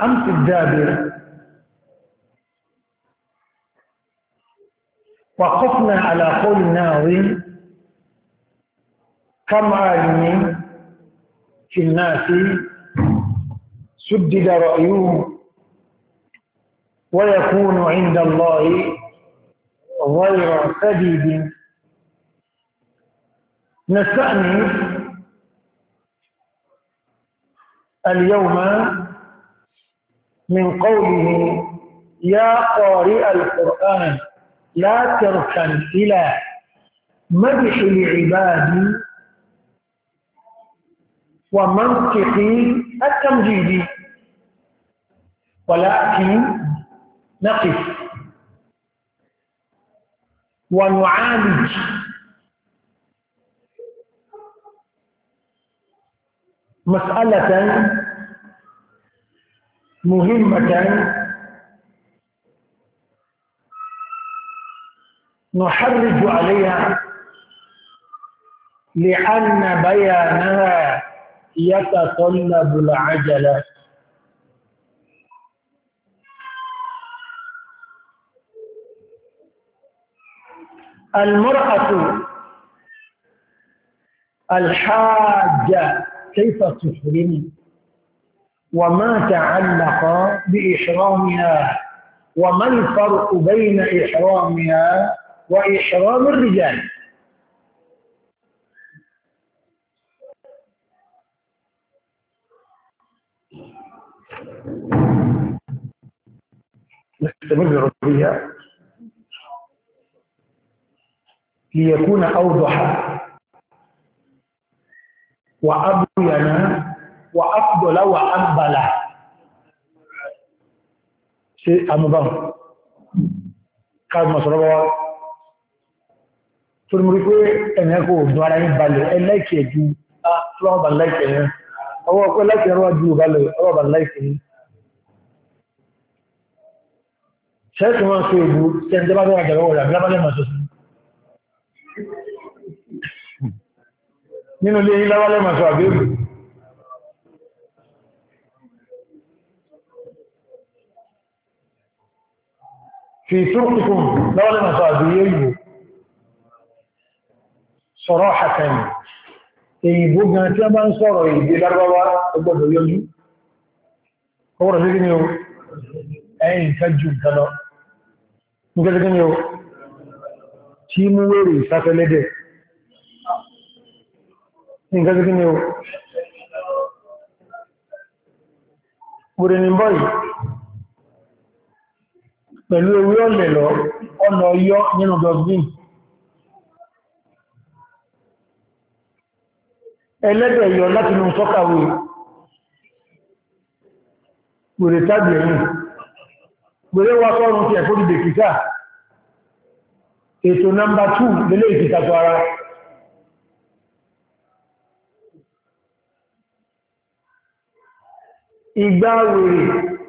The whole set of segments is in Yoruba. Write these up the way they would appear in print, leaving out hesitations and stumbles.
أمس الدابر وقفنا على قول الناظم كم عالم في الناس سدد رأيه ويكون عند الله غير سديد. نستأنف اليوم من قوله يا قارئ القرآن لا تركن إلى مدح العباد ومنطق التمجيد، ولكن نقف ونعالج مسألة مهمة نحرج عليها لأن بيانها يتطلب العجلة. المرأة الحاجة كيف تحرم وما تعلق بإحرامها وما الفرق بين إحرامها وإحرام الرجال. نستمر فيها ليكون أوضح وأبين وأفضل وأنبل. شيء أمضان كان مصربا ترمريكو أنكو دوارين بالي ألايك يجو أطلع باللايك أو أقول لك يروى جو بالي أو باللايك شيء كمان سيبو سندبا دوارا جلوه بلا بالي ما سوسي nínú ilé ilé wálé màá sọ àbẹ́bù fi túnkùnkùn lọ́wọ́lé màá sọ àbẹ́yẹ ìbò sọ̀rọ̀ àkàní èyìnbó gan tí a bá ń sọ̀rọ̀ èdè lárúbáwá ọgbọ̀dọ̀ yọjú ọwọ́rọ̀ sí ní o ẹ̀yìn kájú nǹkan lọ nígbẹ́sí ní o tí mú wèrè ìsáfẹ́lẹ́dẹ̀ nǹkan tí ni o gbòrò ní bọ́ì pẹ̀lú ewé ọ̀lẹ̀ lọ ọ̀nà ọyọ́ nínú dọ̀gbìn ẹlẹ́dẹ̀ yọ láti nù sọ́kàwé gbòrò tàbí ẹ̀yìn gbòrò wá sọ́run ti ẹ̀fọ́ dìde kìtà ètò nọ́mbà 2 lélé ìfìtàtọ̀ ara ìgbà wèrè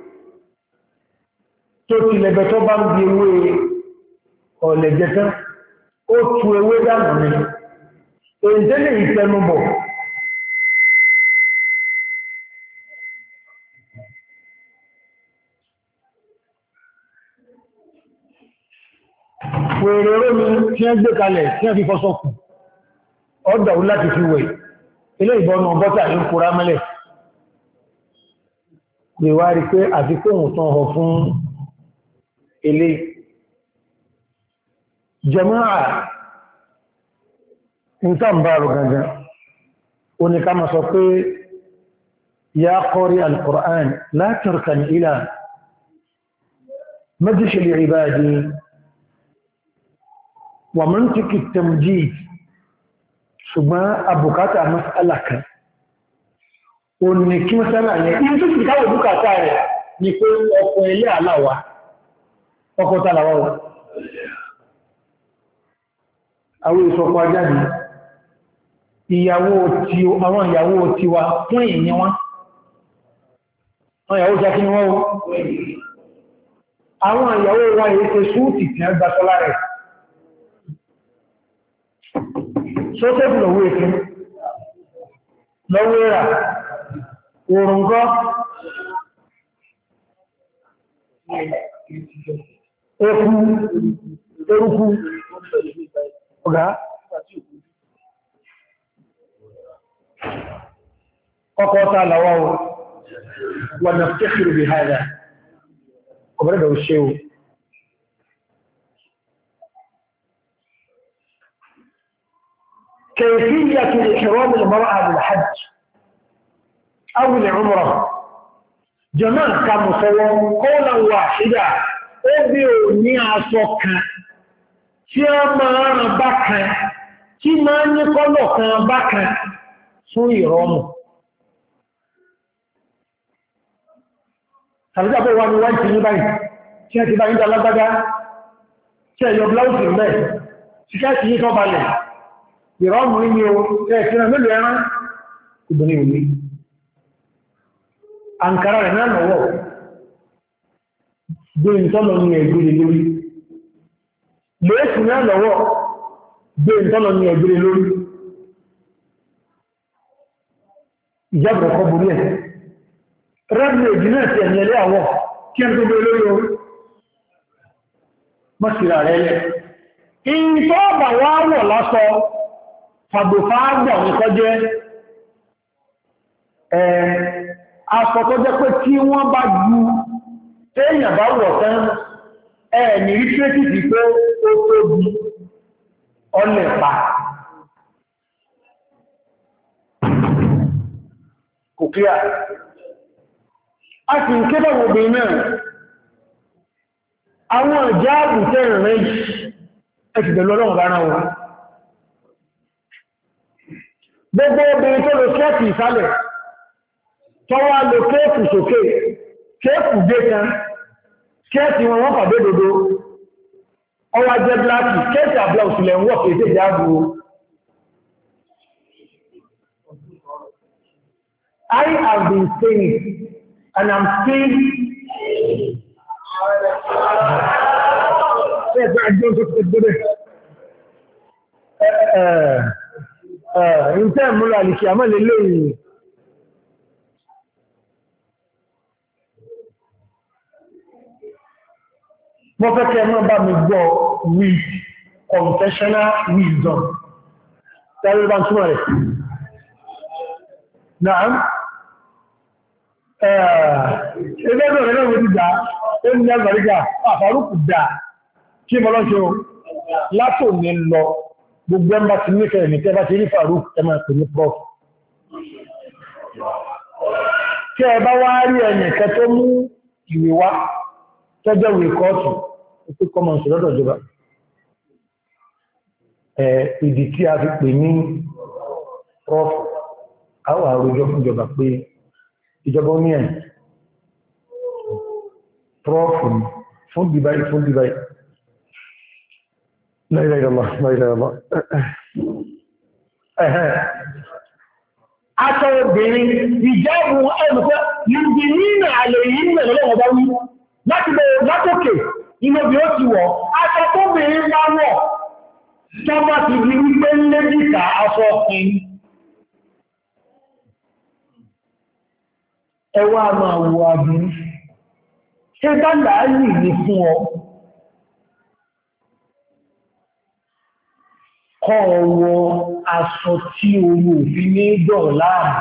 tó ti lẹ̀bẹ̀ tó bá ń bí ewé ọ̀lẹ̀jẹtán ó tú ewé dànù ní èdèlè ìtẹnubọ̀ wèrè rómi tí wọ́n gbé kalẹ̀ tí wọ́n fi fọ́sọ́kù ọ̀dọ̀ láti fi wẹ̀ ilé ìbọnù bọ́tà ní kúrá mẹ́lẹ̀ lè wá rí pé àfikóhùn tán họ fún ilé jẹmáà ìtàmbàrù gangan o ní ká ma sọ pé ya qari al-Qur'an la tarkan ila madhi al-ibadi wa mantiki at-tamjid ṣùgbọ́n abùkátà mas'ala kan o ní kí wọ́n sẹ́lá yẹn ní tó ti káwọ̀ bùkátà rẹ̀ ni pé ọkọ̀ ilé aláwà ọkọ̀ tàlàwà wọ́n àwọn ìṣọ̀pọ̀ ajáde àwọn ìyàwó tí wa fún èyí wọn àwọn ìyàwó jákí ni wọ́n àwọn ìyàwó wọn èyí ṣe súùtì tí wọ́n gbà sọ́lá rẹ̀ sọ́tẹ́bù lọ́wọ́ èké lọ́wọ́ ẹ̀rà òrùngọ́ eruku ọ̀gá ọkọ̀ ọ̀ta àlàwọ̀ wọn na tẹ́kìrì bí hádà ọ̀bẹ̀rẹ̀dà ò ṣe o كيفية إحرام المرأة بالحج أو العمرة جماعة كمصور قولا واحدا أبيوني أصوكا tí a máa rán bákan tí máa ní kọ́lọ̀ kan bákan fún ìrọ́mù. Tàbíjábọ̀ wà ní wáìtì ní báyìí tí a ti bá ń dá lágbádá tí a yọ bláùsì mẹ́ tí ká ti yí tọ́ balẹ̀ ìrọ́mù ní o ẹ̀ẹ̀kìnà mélòó ẹran ìbìnrin òní. Àǹkárá rẹ̀ náà lọ́wọ́ gbé ìtọ́lọ ní ẹgbẹ̀rẹ̀ lórí lẹ́ẹ̀sì náà lọ́wọ́ gbé ìtọ́lọ ní ẹgbẹ̀rẹ̀ lórí ìjábọ̀ ọkọ̀ borí ẹ̀ rẹ́bìnrin èjì náà ti ẹ̀mì ẹlẹ́ àwọ̀ kí ẹ tó gbé lórí o mọ́sílá rẹ̀ lẹ́ ìtọ́ọ̀bà wá wọ̀ lásọ fàgbòfáàgbọ̀ nìkan jẹ́ aṣọ tó jẹ́ pé tí wọ́n bá ju téèyàn bá wọ̀ tán ẹ̀ẹ̀ni rí trékìtì pé ó tóbi ọlẹ̀pa kò kíyà a sì ń kébà obìnrin náà àwọn ìjà àbùtẹ́ ìrìn ẹ̀sìdẹ̀ lọ́lọ́run bára wọn gbogbo obìnrin tó lọ kẹ́ẹ̀kì ìsàlẹ̀ tọ́wọ́ lọ kéèkù sókè kéèkù dé kan kéèkì wọn wọ́n pàdé dodo ọwá jẹ́ bláàkì kéèkì àbúlá òsìlẹ̀ ń wọ́ kéèkì jáàbù I have been saying and I'm still ìtẹ́ ìmúlò àlìkì àmọ́ lè lóyìn mo fẹ́ kẹ́ mọ́ bá mi gbọ́ with confessional wisdom tẹ́lẹ̀ bá ń túnmọ̀ rẹ̀ náà ẹgbẹ́ ọ̀rẹ́ náà wọ́n ti dá ó ní ẹgbẹ̀rígà àfàrúkù dá kí mọ́ lọ́ṣọ́ látò ní lọ gbogbo ẹmbà ti nífẹ̀ẹ́ ní tẹ́bá ti rí Faruk ẹ máa pè ní prof kí ẹ bá wá rí ẹnìkẹ́ tó mú ìwé wá tọ́jọ́ ìwé kọ́ọ̀tù ó kọ́mọ̀ sí lọ́dọ̀ ìjọba ìdí tí a fi pè ní prof àwọn àròjọ fún ìjọba pé ìjọba ó ní ẹ̀ prof fún dìbáyì láìláìlọ́lá aṣọ obìnrin ìjáàbù ẹnùkọ́ yìí nínú àlè yìí nínú ọlọ́wọ́ bá wí láti bẹ̀rẹ̀ látòkè inú bí ó ti wọ̀ aṣọ tó bèèrè bá wọ̀ tó bá ti di wípé lẹ́dìkà aṣọ ọkùnrin ẹwà máa wọ àbí ṣe bá láàáyì ní fún ọ kọ́ ọwọ́ aṣọ tí orí òfin ní dọ̀ láàmù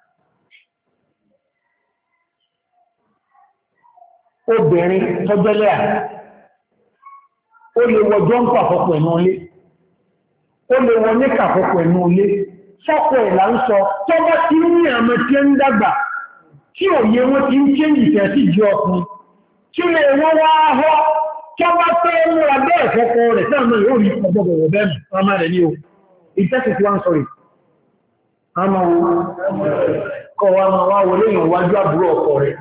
obìnrin tọ́jọ́lẹ́ à ó lè wọ jọ́ǹpù àkọ́kọ́ ẹ̀nà ilé ó lè wọ níkà àkọ́kọ́ ẹ̀nà ilé sọ́kọ̀ ẹ̀là ń sọ tó bá ti ní àmọ́ tí ń dàgbà tí òye wọn ti ń chéǹjì tẹ̀ sí ju ọkùnrin tí lè wọ́n wá họ́ tó bá fẹ́ múra bẹ́ẹ̀ fọ́kọ́ rẹ̀ tí àmọ́ yóò rí ọgbọ̀gbọ̀ bẹ́ẹ̀ ọmọ rẹ̀ ní o ìtẹ́sì tí wọ́n ń sọ̀rọ̀ àmọ́ kọ́ wa máa wá wọlé ìwájú àbúrò ọkọ rẹ̀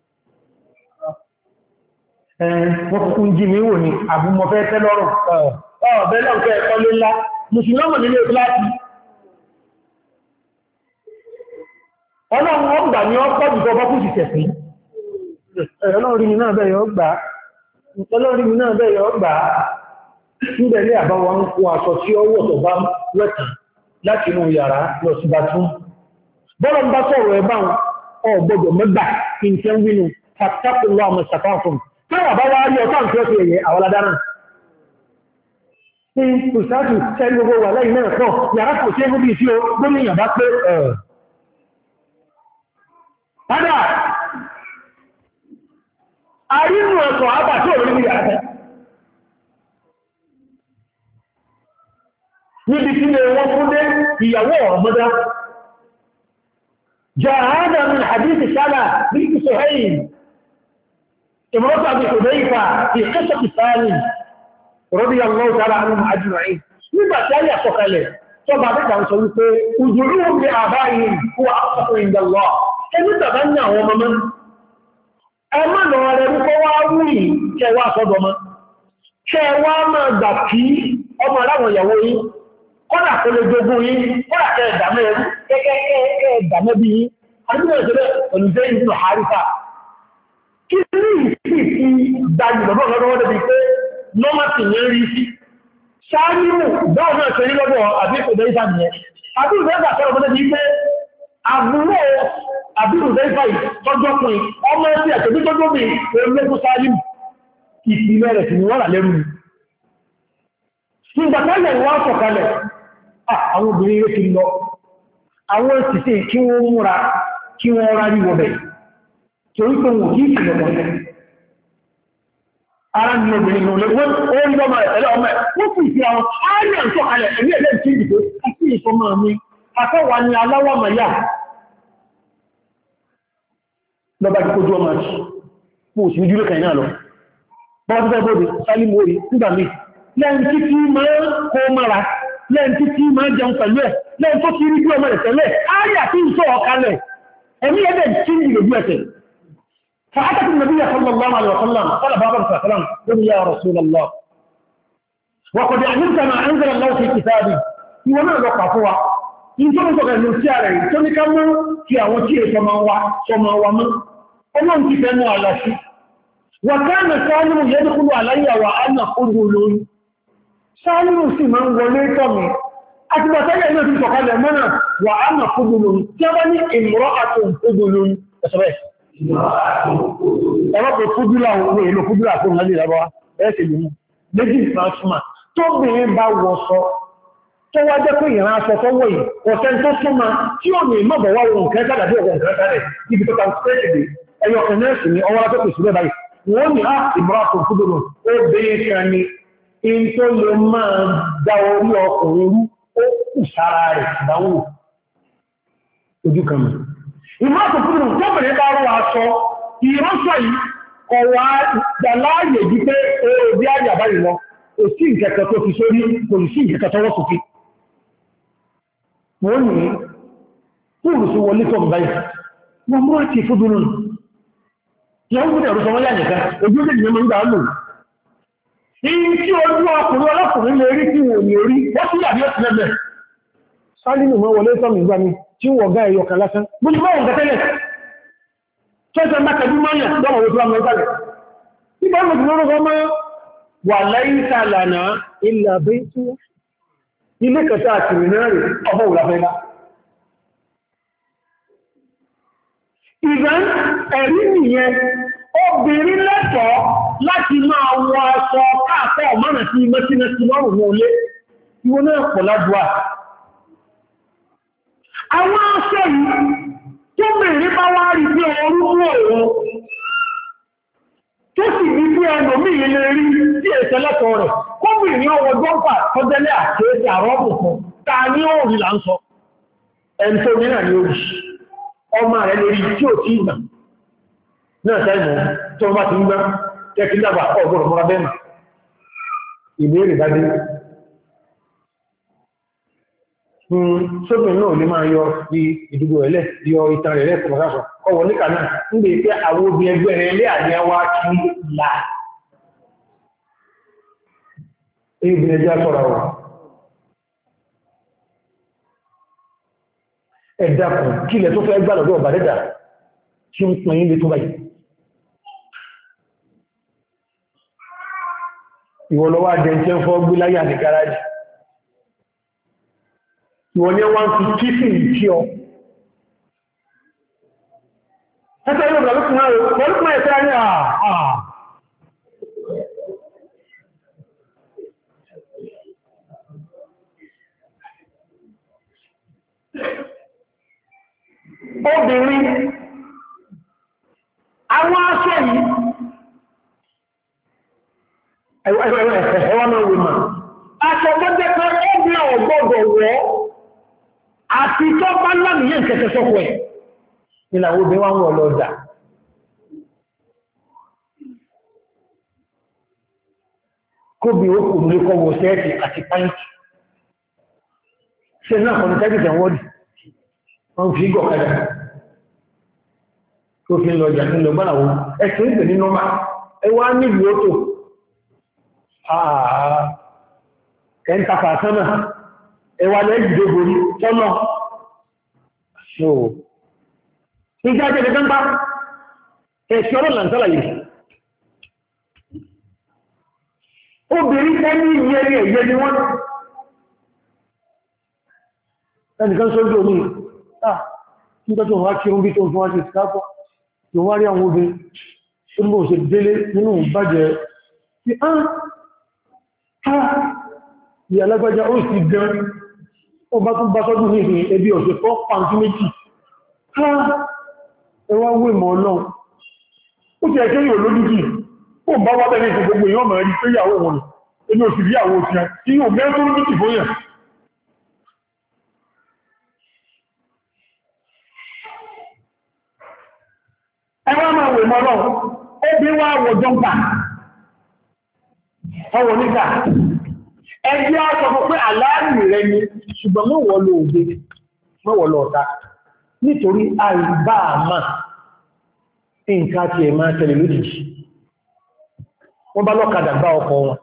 wọ́n kún jí mi wò ní àbúmọ̀fẹ́ tẹ́lọ́rùn ọ̀bẹ̀ lọ́nkẹ́ ẹ̀kọ́ lé ńlá mùsùlùmí nílé kíláàsì ọlọ́run ọgbà ní ọpọ̀ jù tọba kú sì tẹ̀sí ọlọ́rin mi náà bẹ̀rẹ̀ ọgbà níbẹ̀lẹ̀ àbáwọ̀ ń kó aṣọ tí ó wọ̀ tọba wẹ́tàn láti inú yàrá lọ sí batún bọ́lọ̀ ń bá sọ̀rọ̀ ẹ̀bá ọgbọ̀dọ̀ mẹ́gbà kí n tẹ́ ń wínú pàtàkùnlọ́ àmọ́ sàkáfún táwà bá wá rí ọ̀tá nǹkan ọ̀sẹ̀ ẹ̀yẹ àwọn aládára ní ìsáàtù tẹ́lú gbogbo wà lẹ́yìn náà pọ̀ yàrá kò tí ẹgbẹ́ bí i tí ó gómìnà bá pé padà àrínú ọkọ̀ àbà tí ò rí ní yàrá níbi tí lè wọ́n fún dé ìyàwó ọ̀mọ́dá جاء هذا من حديث سنة بنت سهيل امرأة أبي حذيفة في قصة سالم رضي الله تعالى عنهم أجمعين nígbà tí ayé àkọkalẹ̀ tó bá dẹ́gbà ń sọ wípé ujúrúhùn bí àbáyìn kó àkọ́kọ́ ìdàlọ́ ẹni tàbá ní àwọn ọmọ mọ́ ẹmọ́ lọ rẹ̀ wípé wá wúyì kẹwàá sọ́dọ̀ mọ́ kẹwàá máa gbà kí ọmọ aláwọ̀ ìyàwó yìí kọ́nà kó lè jogún yìí kọ́nà kẹ́ ẹ̀dàmẹ́rú kẹ́kẹ́ ẹ̀dàmẹ́bí yìí àdúgbò ìṣẹ́lẹ̀ olùfẹ́ ìlú àrífà kí ní ìsì ti dájú lọ́dọ̀ lọ́dọ̀ bí pé nọ́màtì ní rí sí ṣáàrínù báwọn náà ṣe rí lọ́dọ̀ àbíkòdé ìfà nìyẹn àbíkòdé ìfà sọ́rọ̀ mọ́tẹ́ bí pé àbúrò àbíkòdé ìfà tọ́jọ́kùnrin ọmọ ẹ̀sì àtẹ̀bí tọ́jọ́ bí olókùn ṣáàrínù ìpìlẹ̀ rẹ̀ sì ni wọ́n rà lẹ́rù ni nígbàtálẹ̀ wọ́n sọ̀kalẹ̀ àwọn obìnrin rẹ̀ ti lọ àwọn òṣìṣẹ́ kí wọ́n múra kí wọ́n rárí wọ̀bẹ̀ torí pé wọ́n kìí sílẹ̀ wọ̀n ara ní obìnrin lọ wọ́n rí lọ́mọ ẹ̀tẹ́lẹ̀ ọmọ ẹ̀ wọ́n fi ìfẹ́ àwọn ààrẹ àǹtọ́kalẹ̀ ẹ̀mí ẹ̀lẹ́ tí ìdìbò àti ìfọmọ mi àtọ́wà ní aláwọ̀ mẹ́yà lọ́bá ti kójú ọmọ àti mú òsì ní jùlọ kàìná lọ bọ́n tó fẹ́ bóde sálí mórí nígbà míì lẹ́yìn tí kí máa kó mara lẹ́yìn tí kí máa jẹun pẹ̀lú ẹ̀ lẹ́yìn tó kí rí bí ọmọ rẹ̀ tẹ́lẹ̀ ààrẹ àti ìṣọ́ ọ̀kalẹ̀ ẹ̀mí ẹ̀dẹ̀ tí ìlòjú ẹ̀sẹ̀ فأتت النبي صلى الله عليه وسلم قال بابا صلى الله عليه وسلم قل يا رسول الله وقد علمت ما أنزل الله في كتابه وما وقفوا إن كنت غير نسياري تنكموا في أوتيه سماوة من ومن كتنوا على شيء وكان سالم يدخل علي وأنا قدل سالم سمان وليتني أتبتني أنه في سقال منا وأنا قدل جبني امرأة قدل أسرائيل ọlọ́pẹ̀ fúdúlà owó èlò fúdúlà fún ọmọdé ìrọ̀bọ̀ ẹ́sẹ̀ lè mú méjì ìfàṣùmà tó bèèrè bá wọ́sọ tó wá jẹ́ pé ìran aṣọ tó wọ́ yìí ọ̀sẹ̀ tó súnmà tí ó ní mọ́bọ̀ wá ohun kẹta dàbí ọgbọ̀n kẹta rẹ̀ ibi tó ta ṣẹ́ẹ̀dì ẹyọ kẹnẹ́ẹ̀sì ní ọwọ́ tó pèsè báyìí wọ́n ní á ìmúratò fúdúlù ó bèèrè kan ní in tó lè máa dá orí ọkùnrin rú ó kù sára rẹ̀ dáwò ojú kan mọ̀ ìmọ́tò fún ìrùn tó bẹ̀rẹ̀ bá rọ aṣọ ìrọ́sọ̀ yìí ọwà gbàláàyè jí pé oòrùn bí àyà báyìí lọ kò sí ìkẹ̀kẹ̀ tó fi sórí kò sí ìkẹ̀kẹ̀ tó wọ́n sókè wọ́n ní fúrù sí wọlé tó báyìí wọ́n mú àti fúdúrú yẹn gúnlẹ̀ ọ̀rọ̀ sọmọ́ yànyẹ̀ká ojú ó dèjì mẹ́mọ́ lò ìyí tí ojú ọkùnrin ọlọ́kùnrin lè rí tí wọ́n ní orí wọ́n sí àbí ọ̀sìn lẹ́bẹ̀ sálínù mọ́ wọlé tọ́mì gbá mi tí wọ́n gá ẹyọ kan lásán gbogbo báwọn gẹ́tẹ́lẹ̀ tọ́jọ́ mákàjú mọ́yàn lọ́wọ́ owó tó wá mọ́ ìgbàlẹ̀ nígbà mọ̀ tí lórúkọ mọ́ wà láìsà lànà ilẹ̀ àbẹ́ tí ilé kẹta àtìrì náà rẹ̀ ọmọ òlàfẹ́lá ìgbà ẹ̀rí nìyẹn obìnrin lẹ́tọ̀ọ́ láti máa wọ aṣọ káàkọ́ ọ̀mọ́nà sí mẹ́sínẹ́sí lọ́rùn wọlé ìwọ náà pọ̀ ládùá àwọn aṣọ yìí tó mẹ́rin bá wá rí bí orúkú òun tó sì ní bí ẹnà míì lè rí sí ẹ̀ṣẹ́ lẹ́tọ̀ rẹ̀ kọ́bìnrin ní ọwọ́ gọ́ǹpà tọ́jẹ́lẹ̀ àkéèsì àrọ́bù fún ta ní òòrì là ń sọ ẹni tó ní náà ní orí ọmọ rẹ̀ lè rí tí ò tí ìgbà náà tẹ́mù tó bá ti ń gbá kẹ́kí dàgbà ọgbọ̀rọ̀ mọ́ra bẹ́ẹ̀ ìbéèrè dájú sóbìn náà lè máa yọ ìdúgbò ẹ̀lẹ́ yọ ìtàn rẹ̀ lẹ́kọ̀ọ́ sásọ ọwọ̀ níkà náà ń lè pé àwọn obì ẹgbẹ́ rẹ̀ lé àníyàwó kí là èyí ẹjẹ́ sọ́ra wọ̀ ẹ̀dàkùn kí ilẹ̀ tó fẹ́ gbà lọ́dọ̀ ọ̀bà dẹ́dà tí ń pín ilé tó báyìí ìwọ̀lọ́wọ́ àjẹ́jẹ́ fọ́ gbé láyà ní gáràjì ìwọ̀n ni wọ́n fi kífì ìkí ọ. Ẹsẹ̀ yóò gbàlú fún ààrẹ, wọ́n fún ẹ̀sẹ̀ ní àà obìnrin àwọn aṣọ yìí ẹwà náà wè máa aṣọ tó jẹ́ pé obìnrin ọ̀gbọ́dọ̀ wọ́ àti tó bá lámìyàn kẹsẹ̀ sọ́kọ̀ ẹ̀ ìlàwó obìnrin wọ́n wọ́ lọ́dà kóbi ó kò ní kọwọ́ sẹ́ẹ̀tì àti pàǹtì ṣe náà kọ̀nà tẹ́gì tẹ̀wọ́dì wọ́n fi gọ̀ kẹ́dà tó fi lọ jà ní lọ gbárawó ẹ̀sìn ìgbẹ̀ ní nọ́mà ẹwà nílùú ó tó kẹ́ntàfà sánà ẹwà lẹ́gbẹ̀ẹ́gbẹ̀rí tọ́nà so ìjá jẹ́ gẹ́gẹ́ ẹ̀ṣọ́ ọ̀rọ̀ làntọ́lá yìí obìnrin tẹ́lú ìyẹ́rí ẹ̀yẹ ni wọ́n ẹnìkan sójú omi nígbà tó wá kí oún bí tó fún wá sí ìsìkápọ̀ tó wá rí àwọn obìnrin tó mọ́ òṣè délé nínú ìbàjẹ́ tí ní alágbájá ó sì gan ó bá tún bá sọ́dún ní ìrìn ẹbí ọ̀sẹ̀ fọ́ pàǹtí méjì ẹwà wé mọ́ ọlọ́run ó ti ẹ̀kẹ́ yóò lójújì ó bá wá bẹ́ẹ̀ ní gbogbo èèyàn mọ̀ rí pé ìyàwó wọn ẹni òsì rí àwọn òsì tí yóò mẹ́rin tó lójújì fún yàn ẹwà máa wè mọ́ ọlọ́run ó bí wá wọ̀jọ́ gbà ọwọ̀ nígbà ẹgbẹ́ ọ̀sọ̀ pé àláàrí rẹ̀ ni ṣùgbọ́n mọ́wọ́ ló òde mọ́wọ́ lọ ọ̀ta nítorí àìbá àmà nǹkan tí ẹ máa tẹ̀lé lójijì wọ́n bá lọ́kadà gbá ọkọ̀ wọn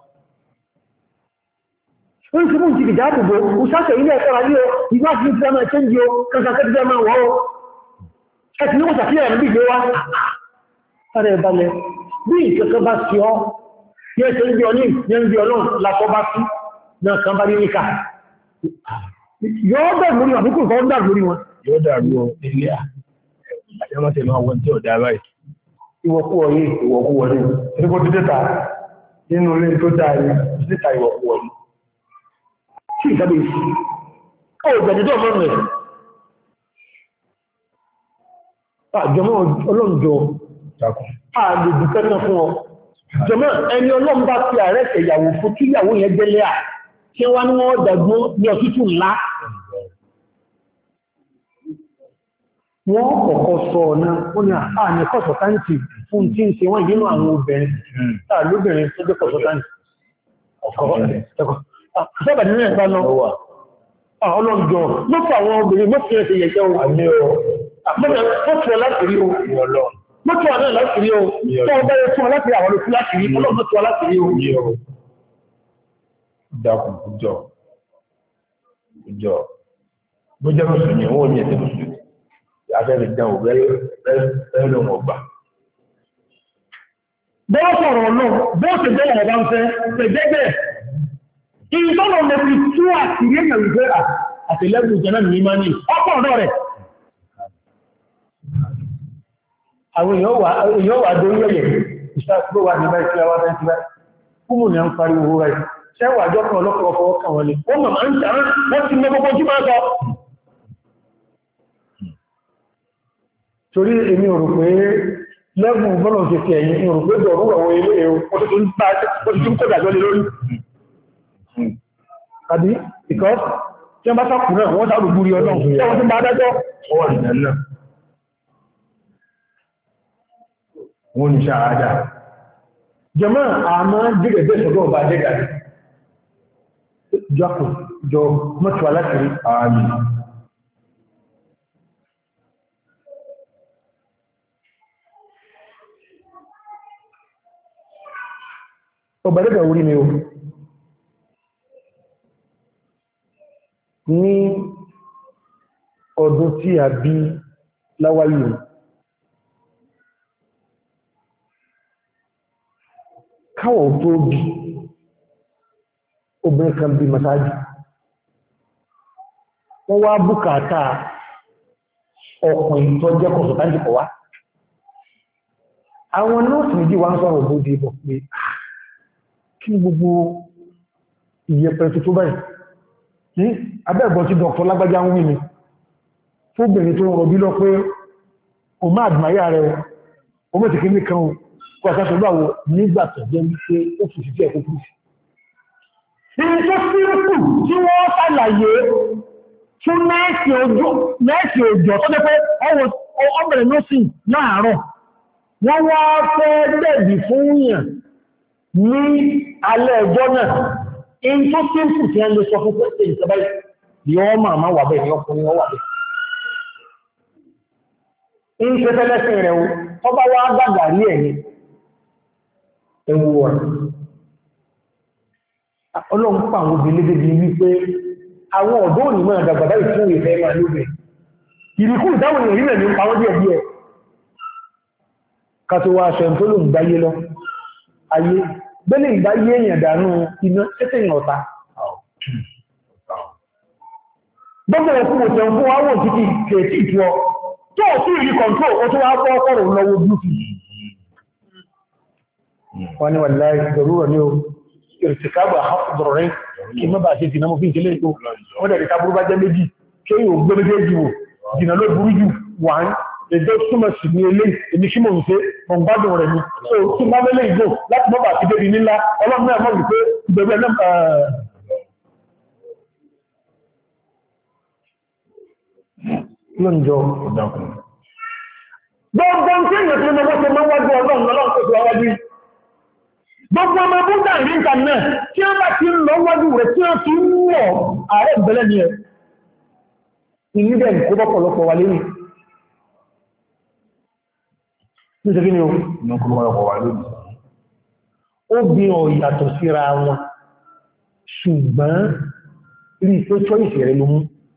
wọ́n tí mú ti dìjà àbùgbò òṣàṣẹ̀ ilé ẹ̀kọ́ ayé o ìgbàtí ní fẹ́mà ẹ̀kẹ́jì o kankan máa wọ́ o ẹ̀tì ní wọ́n sàfihàn bí gbé wá sára ẹ̀balẹ̀ bí ìkẹ́kẹ́ bá sí ọ́ ní ẹ̀ṣẹ́ ń bí ọ ní ń bí ọlọ́run lápọ́ bá sí náà kan bá rí níkà yóò dàrú lórí wọn àbúkù kan dàrú lórí wọn yóò dàrú ilé àjẹ́mọ́tẹ̀ máa wọ́n tí ó dá báyìí ìwọ̀kú ọ̀yẹ́ ìwọ̀kú wọlé ẹgbẹ́ tó dẹ́ta nínú ilé tó dáre níta ìwọ̀kú wọlé tí ìsábẹ̀ ìsú ó jẹ̀dẹ̀dọ́ mọ́rún ẹ̀ àjọmọ́ ọlọ́njọ́ àgbègbùkẹ́tàn fún ọ jọmọ́ ẹni ọlọ́run bá fi ààrẹ ìyàwó fún kí ìyàwó yẹn gbẹ́lẹ́ à kí wá ní wọ́n dàgbó ní ọ̀tútù ńlá wọ́n kọ̀kọ́ sọ ọ̀nà wọ́n ni àní kọ̀sọ̀táǹtì fún tí ń ṣe wọ́n nínú àwọn obìnrin tàà lóbìnrin tó jẹ́ kọ̀sọ̀táǹtì ọ̀kọ̀ nínú ẹ̀fà náà ọlọ́njọ́ mọ́fà àwọn obìnrin mọ́fì ẹ̀sẹ̀ yẹ̀kẹ́ mọ́tò àná láti rí o tó ọgbẹ́ yẹ fún aláti àwọn olùfún láti rí ọlọ́mọ́tò aláti rí o dákùn ìjọ bó jẹ́ mùsùlùmí wọ́n ní ẹ̀sẹ̀ mùsùlùmí afẹ́lẹ̀ dáwò bẹ́ẹ̀ lọ wọ́n gbà bọ́ọ̀ sọ̀rọ̀ náà bọ́ọ̀ sì jẹ́ ọ̀rọ̀ bá ń fẹ́ ṣẹ̀jẹ́gbẹ̀ ìtọ́nà lè fi tú àtìrí èèyàn ìgbé àtìlẹ́gùn jẹ́ náà ní ìmánì ọ̀pọ̀ ọ̀dọ́ rẹ̀ àwọn èèyàn wà dórí ẹ̀yẹ̀ ìṣàkóso wà ní báyìí tí a wá bẹ́ẹ̀ ti báyìí fúnmù ní a ń parí owó rẹ̀ ṣẹ́wà jọ́kùn ọlọ́pọ̀ fọwọ́ kàn wọlé ó mọ̀ máa ń tàn wọ́n ti mọ́ gbogbo jí máa sọ torí èmi ò rò pé lẹ́gùn gbọ́nà ti fi ẹ̀yìn ò rò pé dọ̀rú àwọn ilé ẹ̀rọ ó ti tún kó dàjọ́ lé lórí tàbí ìkọ́ tí wọ́n bá sàkùn náà wọ́n sàrò gúrí ọlọ́run tí wọ́n ti bá dájọ́ ọwọ́ ìdẹ̀ náà wọ́n ní ṣàádà jẹmọ́ àmọ́ jẹ́gẹ̀ẹ́gẹ́ ṣọ̀gbọ́n ọba jẹ́gàrí jọ́kùn jọ mọ́tò alákìrí ààmì ọba jẹ́gà orí mi o ní ọdún tí a bí láwáyé káwọ̀ tó bí obìnrin kan bí masáájú wọ́n wá bùkátà ọkùnrin tó jẹ́ kọ̀sọ̀tájì kọ̀ wá àwọn nọ́ọ̀sì méjì wá ń sọ̀rọ̀ bó dé bọ̀ pé kí ni gbogbo ìyẹ̀pẹ̀ tuntun báyìí abẹ́ẹ̀gbọ́n tí dr lágbájá ń wí ni fóbìnrin tó rọ̀bí lọ pé o máa dùmáyà rẹ̀ o mọ́ ti kí ní kan kó àṣàṣọ́ gbàwó nígbàtọ̀ jẹ́ wípé ó fi sí ẹ̀kọ́ kú sí. Ní tó sírùkù tí wọ́n ṣàlàyé fún nẹ́ẹ̀sì òjò tó dẹ́ pé ọmọbìnrin ló sì láàárọ̀ wọ́n wá fẹ́ dẹ̀bì fún yàn ní alẹ́ ẹjọ́ náà in tó sírùkù tí wọ́n lè sọ fún pẹ́sẹ̀ ìjọba yọ́ máa wà bẹ́ẹ̀ ni ọkùnrin wọ́n wà bẹ́ẹ̀. In ṣe fẹ́lẹ́sìn rẹ̀ o bá wá gbàgbà rí ẹ̀yìn ẹwù ọ̀rọ̀ ọlọ́run pa àwọn obìnrin débi wípé àwọn ọ̀dọ́ òní máa dàgbàdá ìfún ìfẹ́ máa lóbẹ̀ ìrìkú ìdáwọn èèyàn rílẹ̀ ní pàwọ́ díẹ̀ díẹ̀ ká tó wá aṣọ tó ló ń gbáyé lọ ayé bẹ́lẹ̀ ìgbáyé èèyàn dànù iná tẹ́tẹ̀yìn ọ̀tá gbogbo òkú òtẹ̀ fún àwọn òtítì kèétì ìtúọ tó sí ìrí kọ̀ntró ó tó wá fọ́ ọkọ̀rọ̀ lọ́wọ́ búrúkú wọ́n ni wà láì ìdọ̀rúrọ̀ ní o ìrìtìkágbà àpùdọ̀rọ̀ kí mọ́ bá ṣe jìnà mọ́ fi ìjẹ́lẹ̀ ètò wọ́n dẹ̀ ká burú bá jẹ́ méjì kí yíò gbé méjèèjì wò jìnà ló burú jù wà ń èdè túnmọ̀ sí ní ilé èmi kí mò ń ṣe mọ̀ ń gbádùn rẹ̀ ni so tí má mẹ́lẹ̀ ìgbò láti mọ́ bá ti débi nílá ọlọ́run náà mọ̀ wípé ìbẹ̀rẹ̀ náà lónjọ́ ọ̀dàkùn gbogbo tí èèyàn tí mo mọ́ mọ́ wájú ọlọ́run lọ́lọ́run tó ti wá wájú gbogbo ọmọ búdà rí nǹkan náà tí wọ́n bá ti ń lọ wájú rẹ̀ tí wọ́n ti ń wọ̀ ààrẹ ìbẹ̀lẹ̀ ni ẹ̀ ìlúdẹ̀ kó bọ́pọ̀lọpọ̀ wà lẹ́yìn nítorí ni ó ní kó bọ́pọ̀lọpọ̀ wà lẹ́yìn ó bí ọ yàtọ̀ síra wọn ṣùgbọ́n rí pé choice rẹ̀ ló mú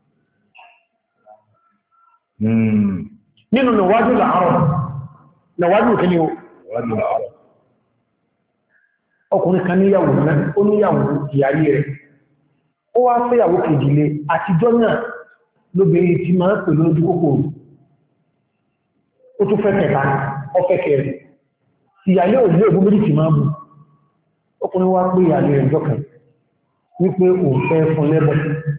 nínú nàwájú làárọ̀ nàwájú kí ni ó ọkùnrin kan níyàwó náà ó níyàwó ìyàrí rẹ̀ ó wá fẹ́yàwó kejìlé àtijọ́ náà lóbìnrin tí máa ń pè lójú kòkòrò ó tún fẹ́ kẹta ọfẹ́ kẹrẹ ìyàlé òlé ògún méjì tí máa bù ọkùnrin wá pé ìyàlé rẹ̀ jọ́kàn wípé òun fẹ́ fún lẹ́bọ̀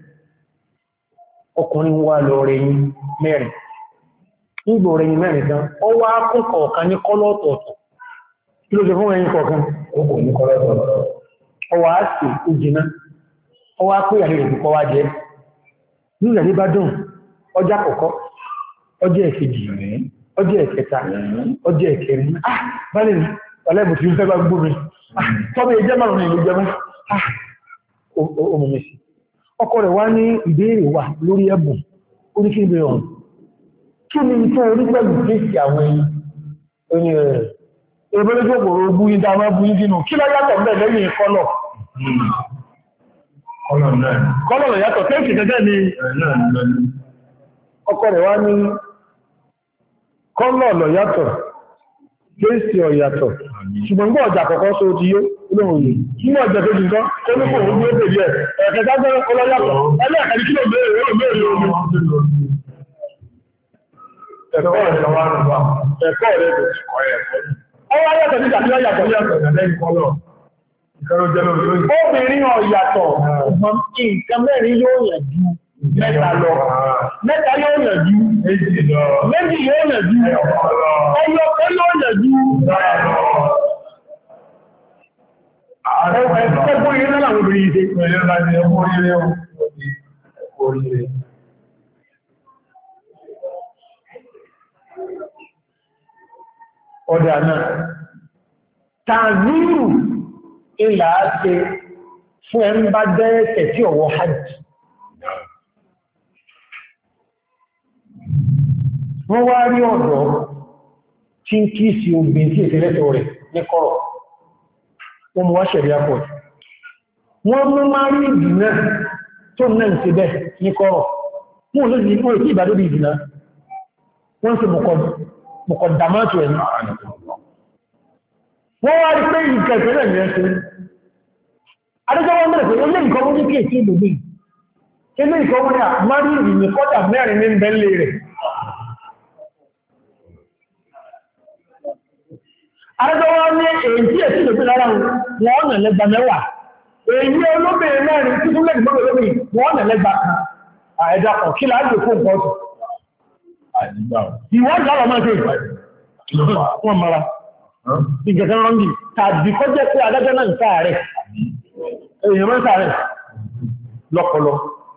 ọkùnrin wá lọ rẹ̀yìn mẹ́rin nígbò rẹ̀yìn mẹ́rin tán ó wá kún kọ̀ọ̀kan ní kọ́lọ̀ ọ̀tọ̀ọ̀tọ̀ kí ló ṣe fún ẹ̀yìn kọ̀ọ̀kan ó ní kọ́lọ̀ ọ̀tọ̀ọ̀tọ̀ ọwà á sì ó jìnà ọwà á pé ìyàlé rẹ̀ kọ́ wá jẹ́ ní ìrẹ̀lẹ́ bá dùn ọjọ́ àkọ́kọ́ ọjọ́ ẹ̀kejì ọjọ́ ẹ̀kẹta ọjọ́ ẹ̀kẹrin bálẹ̀ ọlẹ́bù tí ó fẹ́ bá gbómi tọ́bí ẹjẹ́ márùn-ún ìlú jẹmọ́ ọmọmẹ́sì ọkọ rẹ̀ wá ní ìbéèrè wà lórí ẹ̀bùn oríkìrí ọ̀hún kí ni tó orí pẹ̀lú kéèkì àwọn ẹni rẹ̀ ẹgbẹ́lẹ́gbẹ̀rẹ̀ ogún yí dámá bú yí dínú kí lọ́yàtọ̀ mẹ́ lẹ́yìn kọ́lọ̀ kọ́lọ̀ yàtọ̀ kéèkì gẹ́gẹ́ ni ọkọ rẹ̀ wá ní kọ́lọ̀ lọ yàtọ̀ kéèkì ọ̀yàtọ̀ ṣùgbọ́n gbọ́ ọjà kọ̀kọ́ só ti yó olóhùn yìí nígbà ọjà tó jùlọ tó ní kò ní ó bèèrè ẹ̀kẹta jẹ́ ọlọ́yàtọ̀ ẹlẹ́ẹ̀kẹ́ kí ló bèèrè ó bèèrè omi ẹ̀kọ́ rẹ̀ ọwọ́ ayàtọ̀ nígbà tí ó yàtọ̀ lẹ́yìn kọ́lọ̀ obìnrin ọ̀yàtọ̀ nǹkan mẹ́rin yóò yẹ̀ ju mẹ́ta lọ mẹ́ta yóò yẹ̀ ju méjì yóò yẹ̀ ju ẹyọkẹ́ yóò yẹ̀ ju ẹgbẹ́ oríire náà làwọn obìnrin ìdè ọ̀dà náà tààzírù ìlà ṣe fún ẹ̀rí bá dẹ́ẹ̀kẹ̀ tí ọwọ́ hajj wọ́n wá rí ọ̀dọ́ tí ń kí sí obìnrin tí ìfẹ́lẹ́tọ̀ rẹ̀ ní kọ́rọ̀ wọ́n mú wá ṣẹ̀rí apọ̀ wọ́n mú máa rí ìdìnà tó náà ti bẹ́ ní kọ́rọ̀ wọ́n ló di ìpò ìtí ìbádóbi ìdìnà wọ́n sì mọ̀kọ̀dàmátò ẹ̀ní wọ́n wá rí pé ìkẹ̀ẹ̀kẹ́ náà ní ẹ̀ṣẹ́ adéjọ́wọ́n mẹ́rẹ̀ pé ó lé ìkọ́ mú ní kí èsì ìlúgbìn kí lé ìkọ́ mú ní àmárí ìrìnì kọ́dà mẹ́rin ní bẹ́lẹ̀ rẹ̀ adéjọ́wọ́n ní èyí tí èsì ìlúgbìn lára wọn nà lẹ́gbà mẹ́wàá èyí olóbìnrin mẹ́rin tí tún lẹ́gbà lóbìnrin wọn nà lẹ́gbà kan àẹ̀dàpọ̀ kí láàájú fún nǹkan ìwọ́n lọ́rọ̀ máa ṣe wọ́n mara ìjẹ̀kan rọ́ngì tàbí kọ́ jẹ́ pé adájọ́ náà ń sáàrẹ̀ èèyàn máa ń sáàrẹ̀ lọ́pọlọ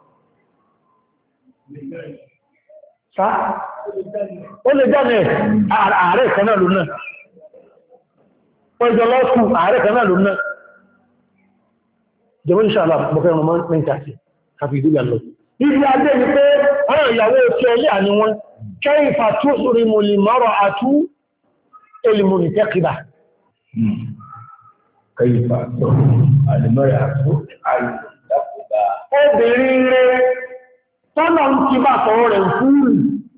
sá ó lè jẹ́ ààrẹ kan náà lónà wọ́n ìjọ lọ́sùn ààrẹ kan náà lónà jẹ́mọ́ ìṣàlá mọ́fẹ́ ọmọ mẹ́ta sí kàfí ìdígbà lọ ibi adé ni pé àwọn ìyàwó tí ọlẹ́ àní wọn kẹ́yìnfà tó sórí mọ̀lì mọ́rọ̀ àtú èlìmọ̀lì tẹ́kìbà kẹ́yìnfà tó àlìmọ́rẹ̀ àtú àlìmọ́rẹ̀ obìnrin rẹ̀ tọ́nà ń ti bá tọrọ rẹ̀ fúrù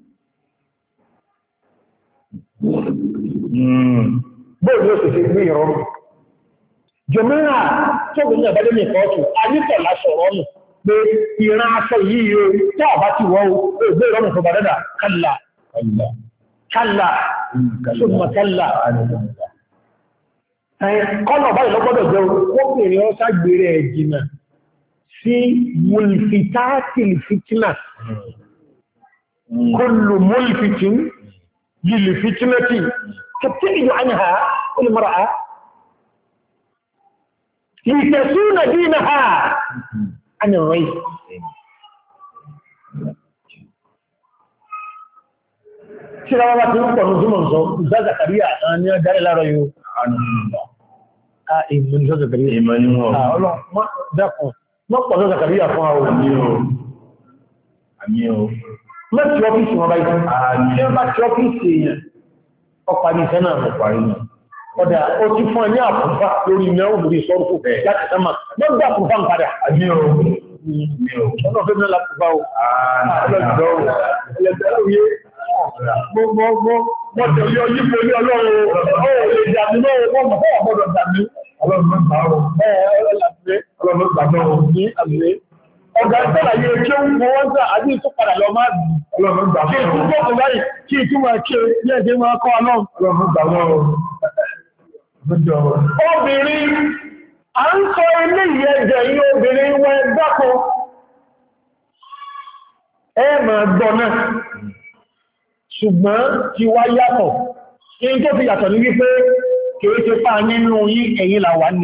bóòdó ó sì fi gbé ìrọrùn jọmọ́nà tó bí ní àbádé ní ìkọ́ọ̀tù ayítọ̀ lásọ̀rọ̀ ọ̀nà pé ìran aṣọ yìí o tó àbá ti wọ́ o gbé ìrọ̀rùn tó bá dẹ́dà kálà kálà ṣùgbọ́n kálà kọ́nà báyìí lọ́gbọ́dọ̀ jẹ́ obìnrin ọ́sá gbèrè ẹ̀jìnà sí mulfitati fitina kullu mulfitin lil fitnati tabta'id anha kul mar'a لتسون دينها عن الريس síra wá tí ó pọ̀ ní ọdún ọ̀sọ́ ìgbà Zakaria ní ọjáre láàrọ̀ yóò ìmọ̀ ní Zakaria ìmọ̀ ní wọ́n dákùn mọ́pọ̀ ní Zakaria fún àwọn àmì o mẹ́tí ọ́fíìsì wọn báyìí tí wọ́n bá tí ọ́fíìsì èèyàn ọpa ní ìṣẹ́ náà ọ̀dà ó ti fún ẹ ní àkùnfà lórí ìnáwó lórí sọ́rùkù láti sẹ́mà lọ́gbà àkùnfà ń padà àmì o ọ̀nà fẹ́ mẹ́lá àkùnfà o Mọ́tò yọ yípo ní ọlọ́run ó lè dàmí lọ́wọ́ wọ́n mọ̀ fọ́wọ́ gbọ́dọ̀ dàmí. Ọlọ́run gbà ó. Ọlọ́run gbà ó. Ní àmì. Ọ̀gá ìtọ́lá yẹ kí ó mọ́ wọ́n sá àbí ìtú padà lọ máa bì. Ọlọ́run gbà ó. Kí ìtú gbọ́kùn báyìí kí ìtú máa ké ní ẹ̀jẹ̀ máa kọ́ ọlọ́run. Ọlọ́run gbà ó. Obìnrin, à ń sọ ilé ìyẹ́jẹ̀ yí obìnrin wọ ẹgbàkọ. Ẹ máa gbọ́ náà. Ṣùgbọ́n ti wá yàtọ̀. In tó fi yàtọ̀ ní wípé kìí ṣe fà nínú yí ẹ̀yin làwà ní.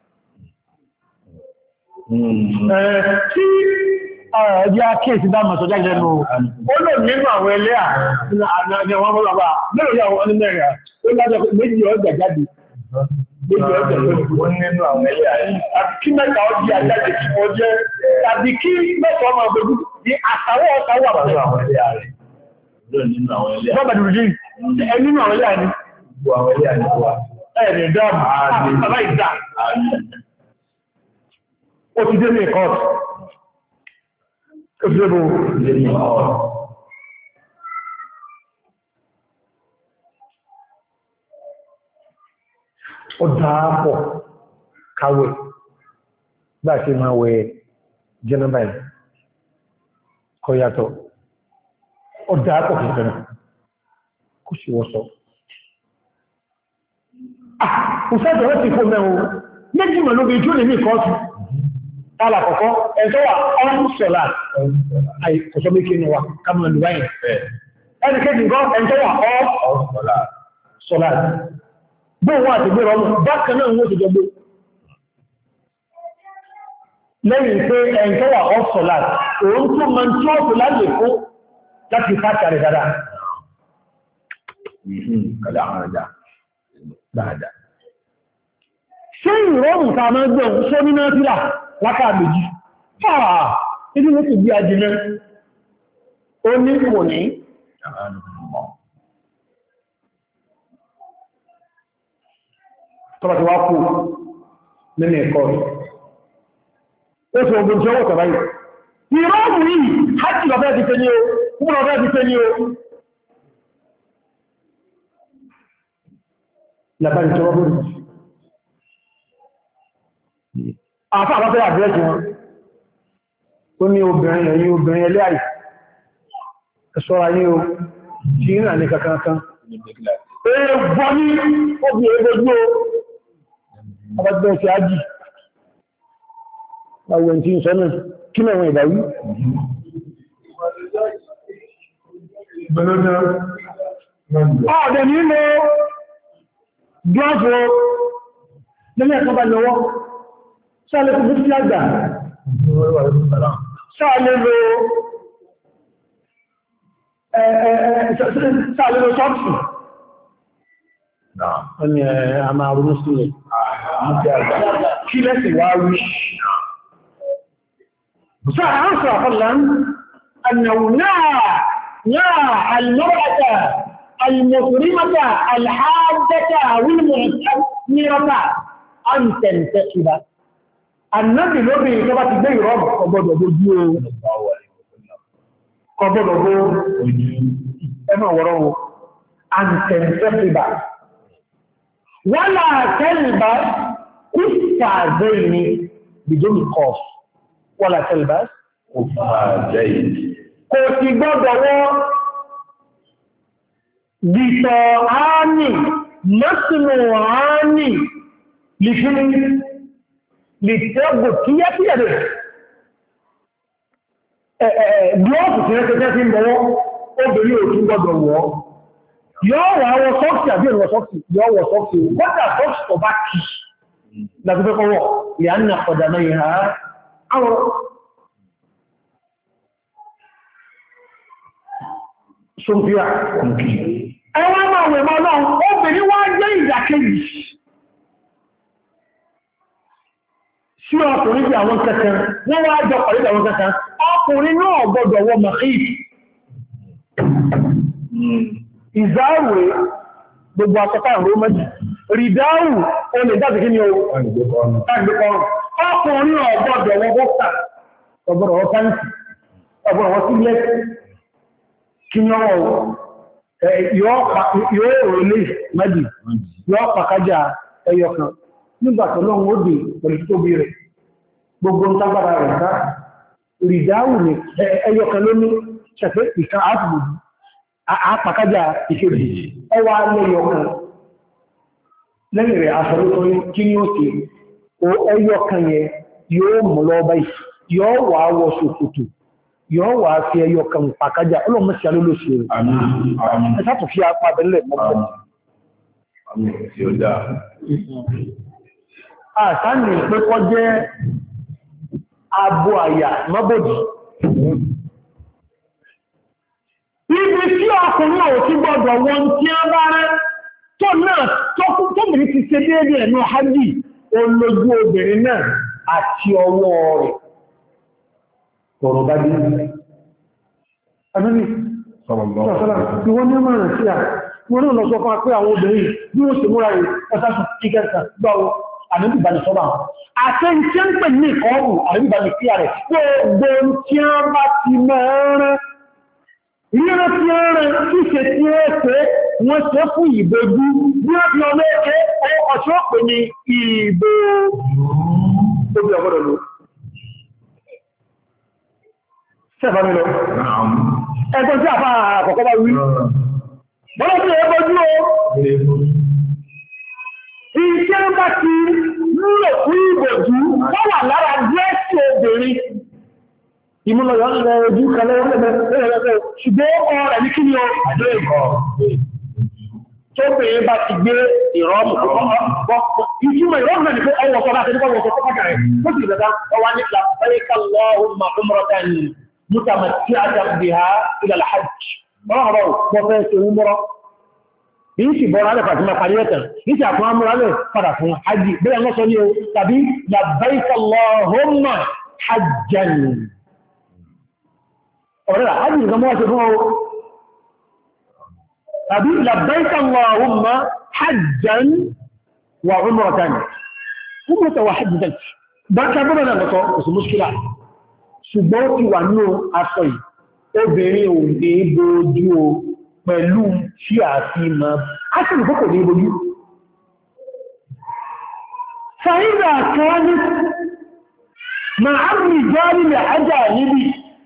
Tí ọjọ́ kéèsì bá mọ̀sọ̀ jáde lẹ́nu ó lò nínú àwọn ẹlẹ́à ní àwọn ọmọ ọlọ́pàá lórí àwọn onímẹ̀rẹ̀ ó lájọ́ méjì ọjà jáde. Méjì ọjà wọ́n nínú àwọn ẹlẹ́à kí mẹ́ta ọjọ́ àjáde kí ọjẹ́ tàbí kí mẹ́ta ọmọ ọgbẹ̀gbẹ̀ ní àtàwọ̀ ọ̀tàwọ̀ àwọn ẹlẹ́à rẹ̀. Nínú àwọn ilé Bọ́bà dùrùjí, nínú àwọn ilé àní. Gbogbo àwọn ilé àní wà. Ẹ̀rẹ̀ dáàmù, àbá ìdá. Ó ti dé ní ẹ̀kọ́ọ̀tù. Ó ti dé bó Ilé ní ọ̀rọ̀. Ó dáàpọ̀ káwẹ̀ bá ṣe máa wẹ jẹ́nàbà ẹ̀ kọ yàtọ̀. Ọdá àpọ̀ kìtẹ̀rẹ̀ kó sì wọ́n sọ. Òṣèjọ́ rẹ̀ ti fò mẹ́wọ́ méjì mọ̀ lóbi tí ó lè ní ìkọ́ọ̀tù. Alàkọ̀kọ́, ẹ̀tọ́ wà ọ́n sọ̀lá àìkọ̀sọ́ méjì ní wa kàmọ̀ lù báyìí. Ẹni kéjì gọ́ ẹ̀tọ́ wà ọ́n sọ̀lá. Bóòwọ́ àti gbé rọmù bákan náà wọ́n ti jọgbó. Lẹ́yìn pé ẹ̀tọ́ wà ọ́n sọ̀lá, òun tó mọ̀ tí ó tó láyè fún láti fàtà rẹ̀ dáadáa. Kàdà àwọn ọjà dáadáa. Ṣé ìrọ̀rùn ta máa gbọ́n ṣó ní náà tíra lákàá méjì? Fàà, ìdí ló ti bí ajínà. Ó ní kò ní. Tọ́bà ti wá kú nínú ẹ̀kọ́. Ó sọ ogun tí ó wọ́n tọ̀bá yìí. Ìrọ̀rùn yìí, hajji lọ fẹ́ ti tẹ́ ní o. Kúrò ọ̀fẹ́ ti tẹ́ ní o. Lábáyé tí wọ́n bó rí. Àfá àbáfẹ́ àbúrẹ́kì wọn. Ó ní obìnrin ẹ̀yìn obìnrin ẹlẹ́ àì. Ẹ̀ṣọ́ra ní o, tí ìrìnà ní kankan. Ẹgbọ́ ní obì ẹgbẹ́jú o. Ọbájúbẹ́ ti ájì. Àwọn ẹ̀ntí ń sọ náà, kí náà wọn ìbáwí? Ọ̀dẹ̀ nílò glọ́ọ̀fù lẹ́yìn ẹ̀kọ́ bá lọ́wọ́. Sáàlẹ̀ kò sí àgbà. Sáàlẹ̀ lo sọ́ọ̀tù. Wọ́n ni a máa ronú sílẹ̀. Kí lẹ́sìn wá rí. فأعصى فضلا أنه نهى المرأة المكرمة الحاجة والمعتمرة أن تنتخب النبي لبي كما تبين رب قبض بجوه قبض بجوه أما وراه أن تنتخب ولا تلبس قفازين بدون قاف ولا تلبس قفازين kò sì gbọ́dọ̀ wọ́ dìtọ̀ áánì mọ́sùnù áánì lìfúnni lìtẹ́gbò kíyàkíyà rẹ̀ glọ́ọ̀pù tí wọ́n tẹ́ sí mọ́wọ́ obìnrin ò tún gbọ́dọ̀ wọ́ yọ́ wà wọ sọ́ọ̀sì àbí ìwọ̀ sọ́ọ̀sì yọ́ wọ sọ́ọ̀sì wọ́dà sọ́ọ̀sì tó bá kì lágbẹ́kọ́wọ́ ìyá ọ̀dàmọ́ ìhà àwọn Sofia. Ẹwọ́n máa wẹ̀ máa náà, obìnrin wá jẹ́ ìdàkejì sí ọkùnrin bí àwọn kẹta, wọ́n wá jọ pàdé àwọn kẹta, ọkùnrin náà gbọdọ̀ wọ mahid. Ìzáàwé gbogbo akẹta ìró méjì, rìdáwù olè dáti kí ni o? Ọkùnrin náà gbọdọ̀ wọ bọ́kà, ọgbọdọ̀ wọ sáǹtì, ọgbọdọ̀ wọ sílẹ̀tì. Kí ni ọwọ́ yóò rọlé mẹ́dì yóò pàkájá ẹyọkan nígbàtọ̀ lọ́wọ́ ó dè pẹ̀lú tóbi rẹ̀ gbogbo ń tágbàrà rẹ̀ ká rìdáwù ní ẹyọkan ló ní ṣẹ̀fẹ́ ìkan àtìgbò àpàkájá ìṣẹ́bì ọwọ́ lẹ́yọkan lẹ́yìn rẹ̀ aṣọ́lótọ́ kí ni ó ti ẹyọkan yẹn yóò mú lọ báyìí yóò wà wọ ṣòkòtò yóò wà fi ẹyọ kan pàkájá ọlọ́mọ sí alólòsì rẹ̀. Ẹ̀sá tó fi apá bẹ̀lẹ̀ mọ́kọ̀. Àtàní pé kọ́ jẹ́ abo àyà mọ́bòdì. Ibi tí ọkùnrin ò ti gbọdọ̀ wọn tí a bá rẹ́ tó náà tóbìnrin ti ṣe déédé ẹ̀nà hajji olójú obìnrin náà àti ọwọ́ rẹ̀. Ọ̀rọ̀ bá dé. Àdúrí, ìwọ́n ní ọmọ rẹ̀ sí à, wọ́n ní ọlọ́sọ fún pé àwọn obìnrin bí ó ṣe múra rẹ̀ ọ̀sáṣù kíkẹ́ta gbáwọ́ àdúgbàní sọ́bà. Àṣẹ tí ó ń pè ní ìkọ́ọ̀bù àdúgbàní sí ààrẹ, gbogbo tí ó bá ti mẹ́rin, ríro tí ó rẹ̀ ṣíṣe tí ó ṣe wọ́n ṣe fún ìbojú bí ó fi ọmọ ẹ̀kẹ́ ọ̀ṣọ́ pè ní ìbò tóbi ọgọ́dọ̀ lọ. Ṣẹ́fà mi lọ. Ẹgbẹ́ tí àfá àkọ́kọ́ bá wí. Bọ́lá tí ẹ bọ́jú o. Iṣẹ́ bá ti múlò fún ìbòjú, wọ́n wà lára dírẹ́sì obìnrin. Ìmúlọ̀yọ́ ń lẹ ojú kan lẹ́rẹ́ ṣùgbọ́n ọkọ̀ rẹ̀ ní kí ni ọ? Tó bèèrè bá ti gbé ìrọ́mù ìtumọ̀ ìrọ́mù náà ni pé ọwọ́ ọ̀tọ́ bá ti nípa ọwọ́ ọ̀tọ́ rẹ̀. Ó sì rẹ̀ ọwá ní labbaika Allahumma umratan mutamatti'atan biha ila al-hajj. Ọ̀rọ̀ bọ́fẹ́ ṣe ń mọ́rọ̀. Yìí sì bọ́ra alẹ́ fàtí máa parí ẹ̀tàn. Yìí sì àtún amúra alẹ́ padà fún hajji. Bẹ́ẹ̀ wọ́n sọ ní o, tàbí labbaika Allahumma hajjan. Ọ̀rẹ́ hajji nìkan mọ́ ṣe fún ọ. Tàbí labbaika Allahumma hajjan wa umratan. Umratan wa hajjan. Bákan bọ́rọ̀ náà lọ́tọ́, òsì mùṣkílà. Ṣùgbọ́n ó ti wà ní aṣọ yìí, obìnrin ò ní bojú o pẹ̀lú tí a fi mọ́. A sì rùkọ́ kò ní bojú. Ṣàrídà kan ní máa ń rí jọ́rí lẹ̀ ajá níbi.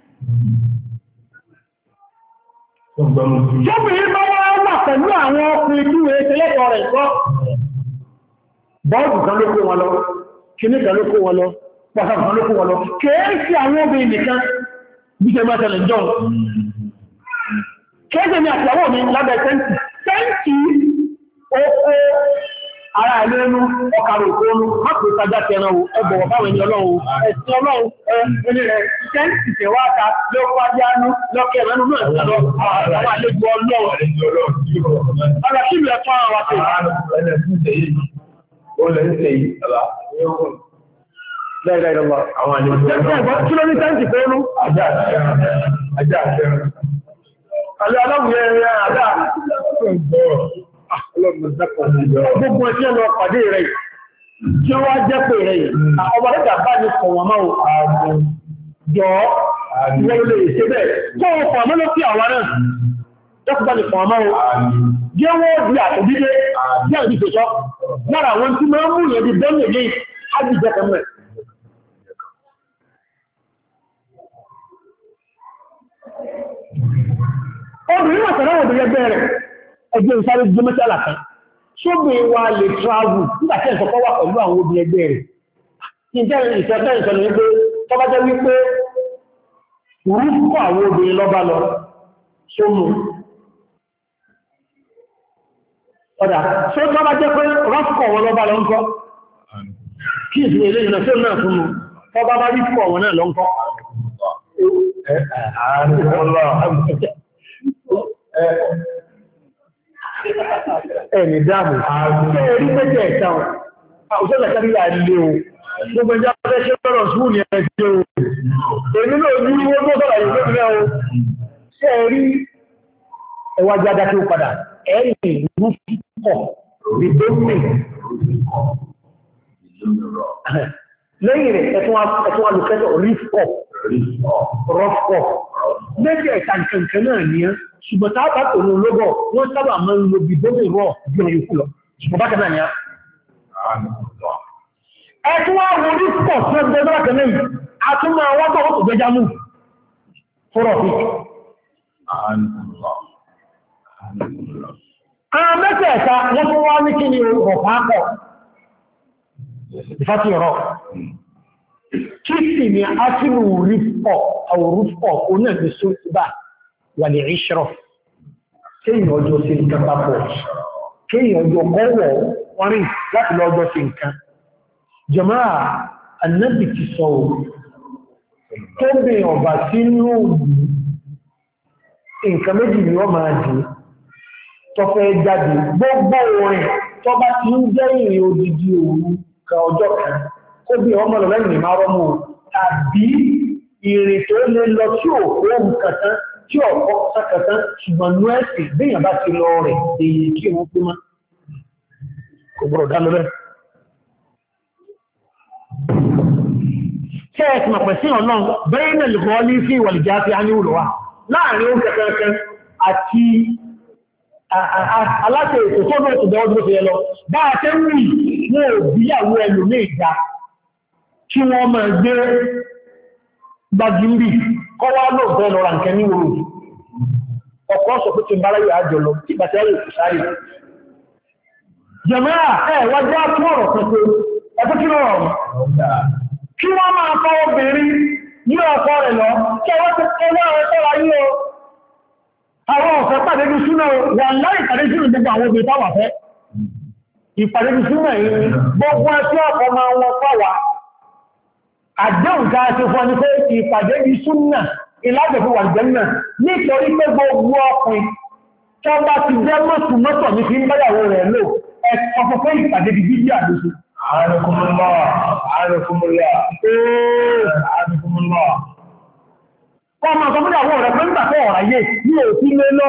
Ṣọ́bìnrin bá wá wà pẹ̀lú àwọn ọkùnrin tí wèé tẹ́lẹ̀kọ́ rẹ̀ kọ́. Bọ́ọ̀dù kan ló kó wọn lọ, kìíní kan ló kó wọn lọ, pàtàkì kan ló kó wọn lọ. Kèé sí àwọn obìnrin nìkan bí ṣe máa tẹ̀lẹ̀ jọ. kéèkéè ní àtìyàwó mi lábẹ́ tẹ́ǹtì oko ara ìlú ọkàrò ìkóónú mápò ìtajà tẹran o ẹgbọ̀wọ̀ báwọn ẹni ọlọ́run ẹ̀sìn ọlọ́run ẹni rẹ̀ tẹ́ǹtì tẹ̀wáta lọ́kọ́ ajánú lọ́kẹ́ ẹ̀rẹ́nu náà lọ àwọn àlejò ọlọ́run ọ̀rọ̀ kí ilẹ̀ fún àwọn àti àwọn àlejò kí ló ní tẹ́ǹtì fẹ́rú ajá àlẹ́ aláwùyẹ ẹ̀rẹ́ àdá gbogbo ẹ̀sí ẹ̀lọ pàdé rẹ̀ tí ó wá jẹ́ pé rẹ̀ ọba rẹ̀dà bá ní kọ̀wọ̀n máa jọ ìwọ̀n lè ṣe bẹ́ẹ̀ tó wọ́n kọ̀ mọ́ ló fi àwọn náà jẹ́kù bá ní kọ̀wọ̀n máa jẹ́ wọ́n di àtòdídé bí àti ìṣẹ́ṣọ́ lára àwọn tí máa ń mú ìyẹn di bẹ́ẹ̀ lè ájì jẹ́ kẹ́mẹ́ obìnrin wà sọ̀rọ̀ obìnrin ẹgbẹ́ rẹ̀ ẹgbẹ́ ìsáré gbọmọ́sí àlàkan ṣógbé wa lè travel nígbàtí ẹ̀sọ̀kọ́ wà pẹ̀lú àwọn obìnrin ẹgbẹ́ rẹ̀ kí n tẹ́rẹ ìṣẹ́fẹ́ ìṣẹ́lẹ̀ wípé tọ́bá jẹ́ wípé orúkọ àwọn obìnrin lọ́bá lọ sómù ọ̀dà ṣó tọ́bá jẹ́ pé rọ́fùkọ̀ wọn lọ́bá lọ ńkọ́ kí ìsìn ilé ìrìnà tó náà fún mu tọ́bá bá rí fùkọ̀ wọn náà lọ ńkọ́ ẹni dáàmù ẹ̀rí pẹ́jẹ̀ ẹ̀tàun òṣèlẹ̀ kẹrìyà ilé o gbogbo ẹjá fẹ́ ṣe lọ́rọ̀ súnmù ní ẹjẹ́ o èmi náà ní owó tó sọ́rọ̀ yìí lórí o ṣe rí ẹwà jáda tí ó padà ẹ̀rì ìlú pọ̀ ìdókè lẹ́yìn rẹ̀ ẹ̀tún alùkẹ́tọ̀ rí pọ̀ rọ́pọ̀ méjì ẹ̀ta nǹkan náà ní ẹ́ ṣùgbọ́n tá bá tòun olóbọ̀ wọ́n sábà máa ń lo bí bóbì rọ̀ bí ọ̀rọ̀ ikú lọ ṣùgbọ́n bá kẹ́nà ní á ẹ̀tún wá wọ́n rí pọ̀ tí ó gbẹ́ bá kẹ́nà yìí a tún máa wọ́n tọ́wọ́ tó gbẹ́já mú fọ́rọ̀ fi àwọn mẹ́tẹ̀ẹ̀ta wọ́n tún wá ní kí ni ọ̀pá pọ̀ ìfàtí ọ̀rọ̀ kí sì ni a ti rú rífọ̀ àwòrúfọ̀ onáàbí sóòtúbà wà ní ìṣẹ́rọ̀ kéèyàn ọjọ́ sí nǹkan papọ̀ kéèyàn ọjọ́ kọ́wọ̀ wọ́n rí láti lọ ọjọ́ sí nǹkan jàmáà Ànábì ti sọ tó bè ọ̀bà sínú nǹkan méjì ni wọ́n máa dì tó fẹ́ jáde gbogbo orin tó bá ti ń jẹ́ ìrìn odidi òru kan ọjọ́ kan kó bí ọmọ lọ lẹ́yìn máa rọ́mù tàbí ìrìn tó lè lọ tí ò kó nǹkan tán tí ọ̀pọ̀ sákàtán ṣùgbọ́n ní ẹ̀sìn bíyàn bá ti lọ rẹ̀ èyí kí wọ́n pé má kò gbọ́rọ̀ dá lọ́rẹ́ kí ẹ̀sì mọ̀pẹ̀ sí ọ̀nà bẹ́ẹ̀ nà lùkọ́ ní sí ìwàlìjá fi á ní òlòwà láàrin oúnjẹ kankan àti aláṣẹ ètò tó náà tó bẹ́ ọdún tó yẹ lọ bá a tẹ́ wù wọ́n ò bíyàwó ẹlò ní ìjà kí wọ́n máa gbé gbagimbi kọ́wàá náà bẹ́ẹ̀ lọ́ra nkẹ́ ní oòrùn ọkọ̀ sọ pé tí ń bára yóò àjọ lọ tí bàtẹ́ ayò ìsáyè jẹ̀mẹ́rà wájú àtún ọ̀rọ̀ pẹ̀pẹ̀ ẹgbẹ́ kí lọ́rọ̀ kí wọ́n máa fọ́ obìnrin ní ọkọ̀ rẹ̀ lọ kí wọ́n ti kọ́wọ́ rẹ̀ tọ́ra yí o àwọn ọ̀fẹ́ pàdé bí súnà wà láì pàdé sínú gbogbo àwọn obìnrin táwà fẹ́ ìpàdé bí súnà yìí gbogbo ẹtí ọkọ̀ máa wọn pàwà àdéhùn tá a ṣe fún ẹni pé ìpàdé bí súnà ìlàjẹ̀ fún wà jẹ́nà nítorí pé gbogbo ọkùnrin tó bá ti jẹ́ mọ́sù mọ́tọ̀ ní fi ń báyàwó rẹ̀ lò ẹ̀kọ́ fún pé ìpàdé bí bíbí àdóso ọmọ ọ̀sọ̀mọ́dàwó rẹ̀ pé nígbàtọ̀ ọ̀ráyé ní òfí lé lọ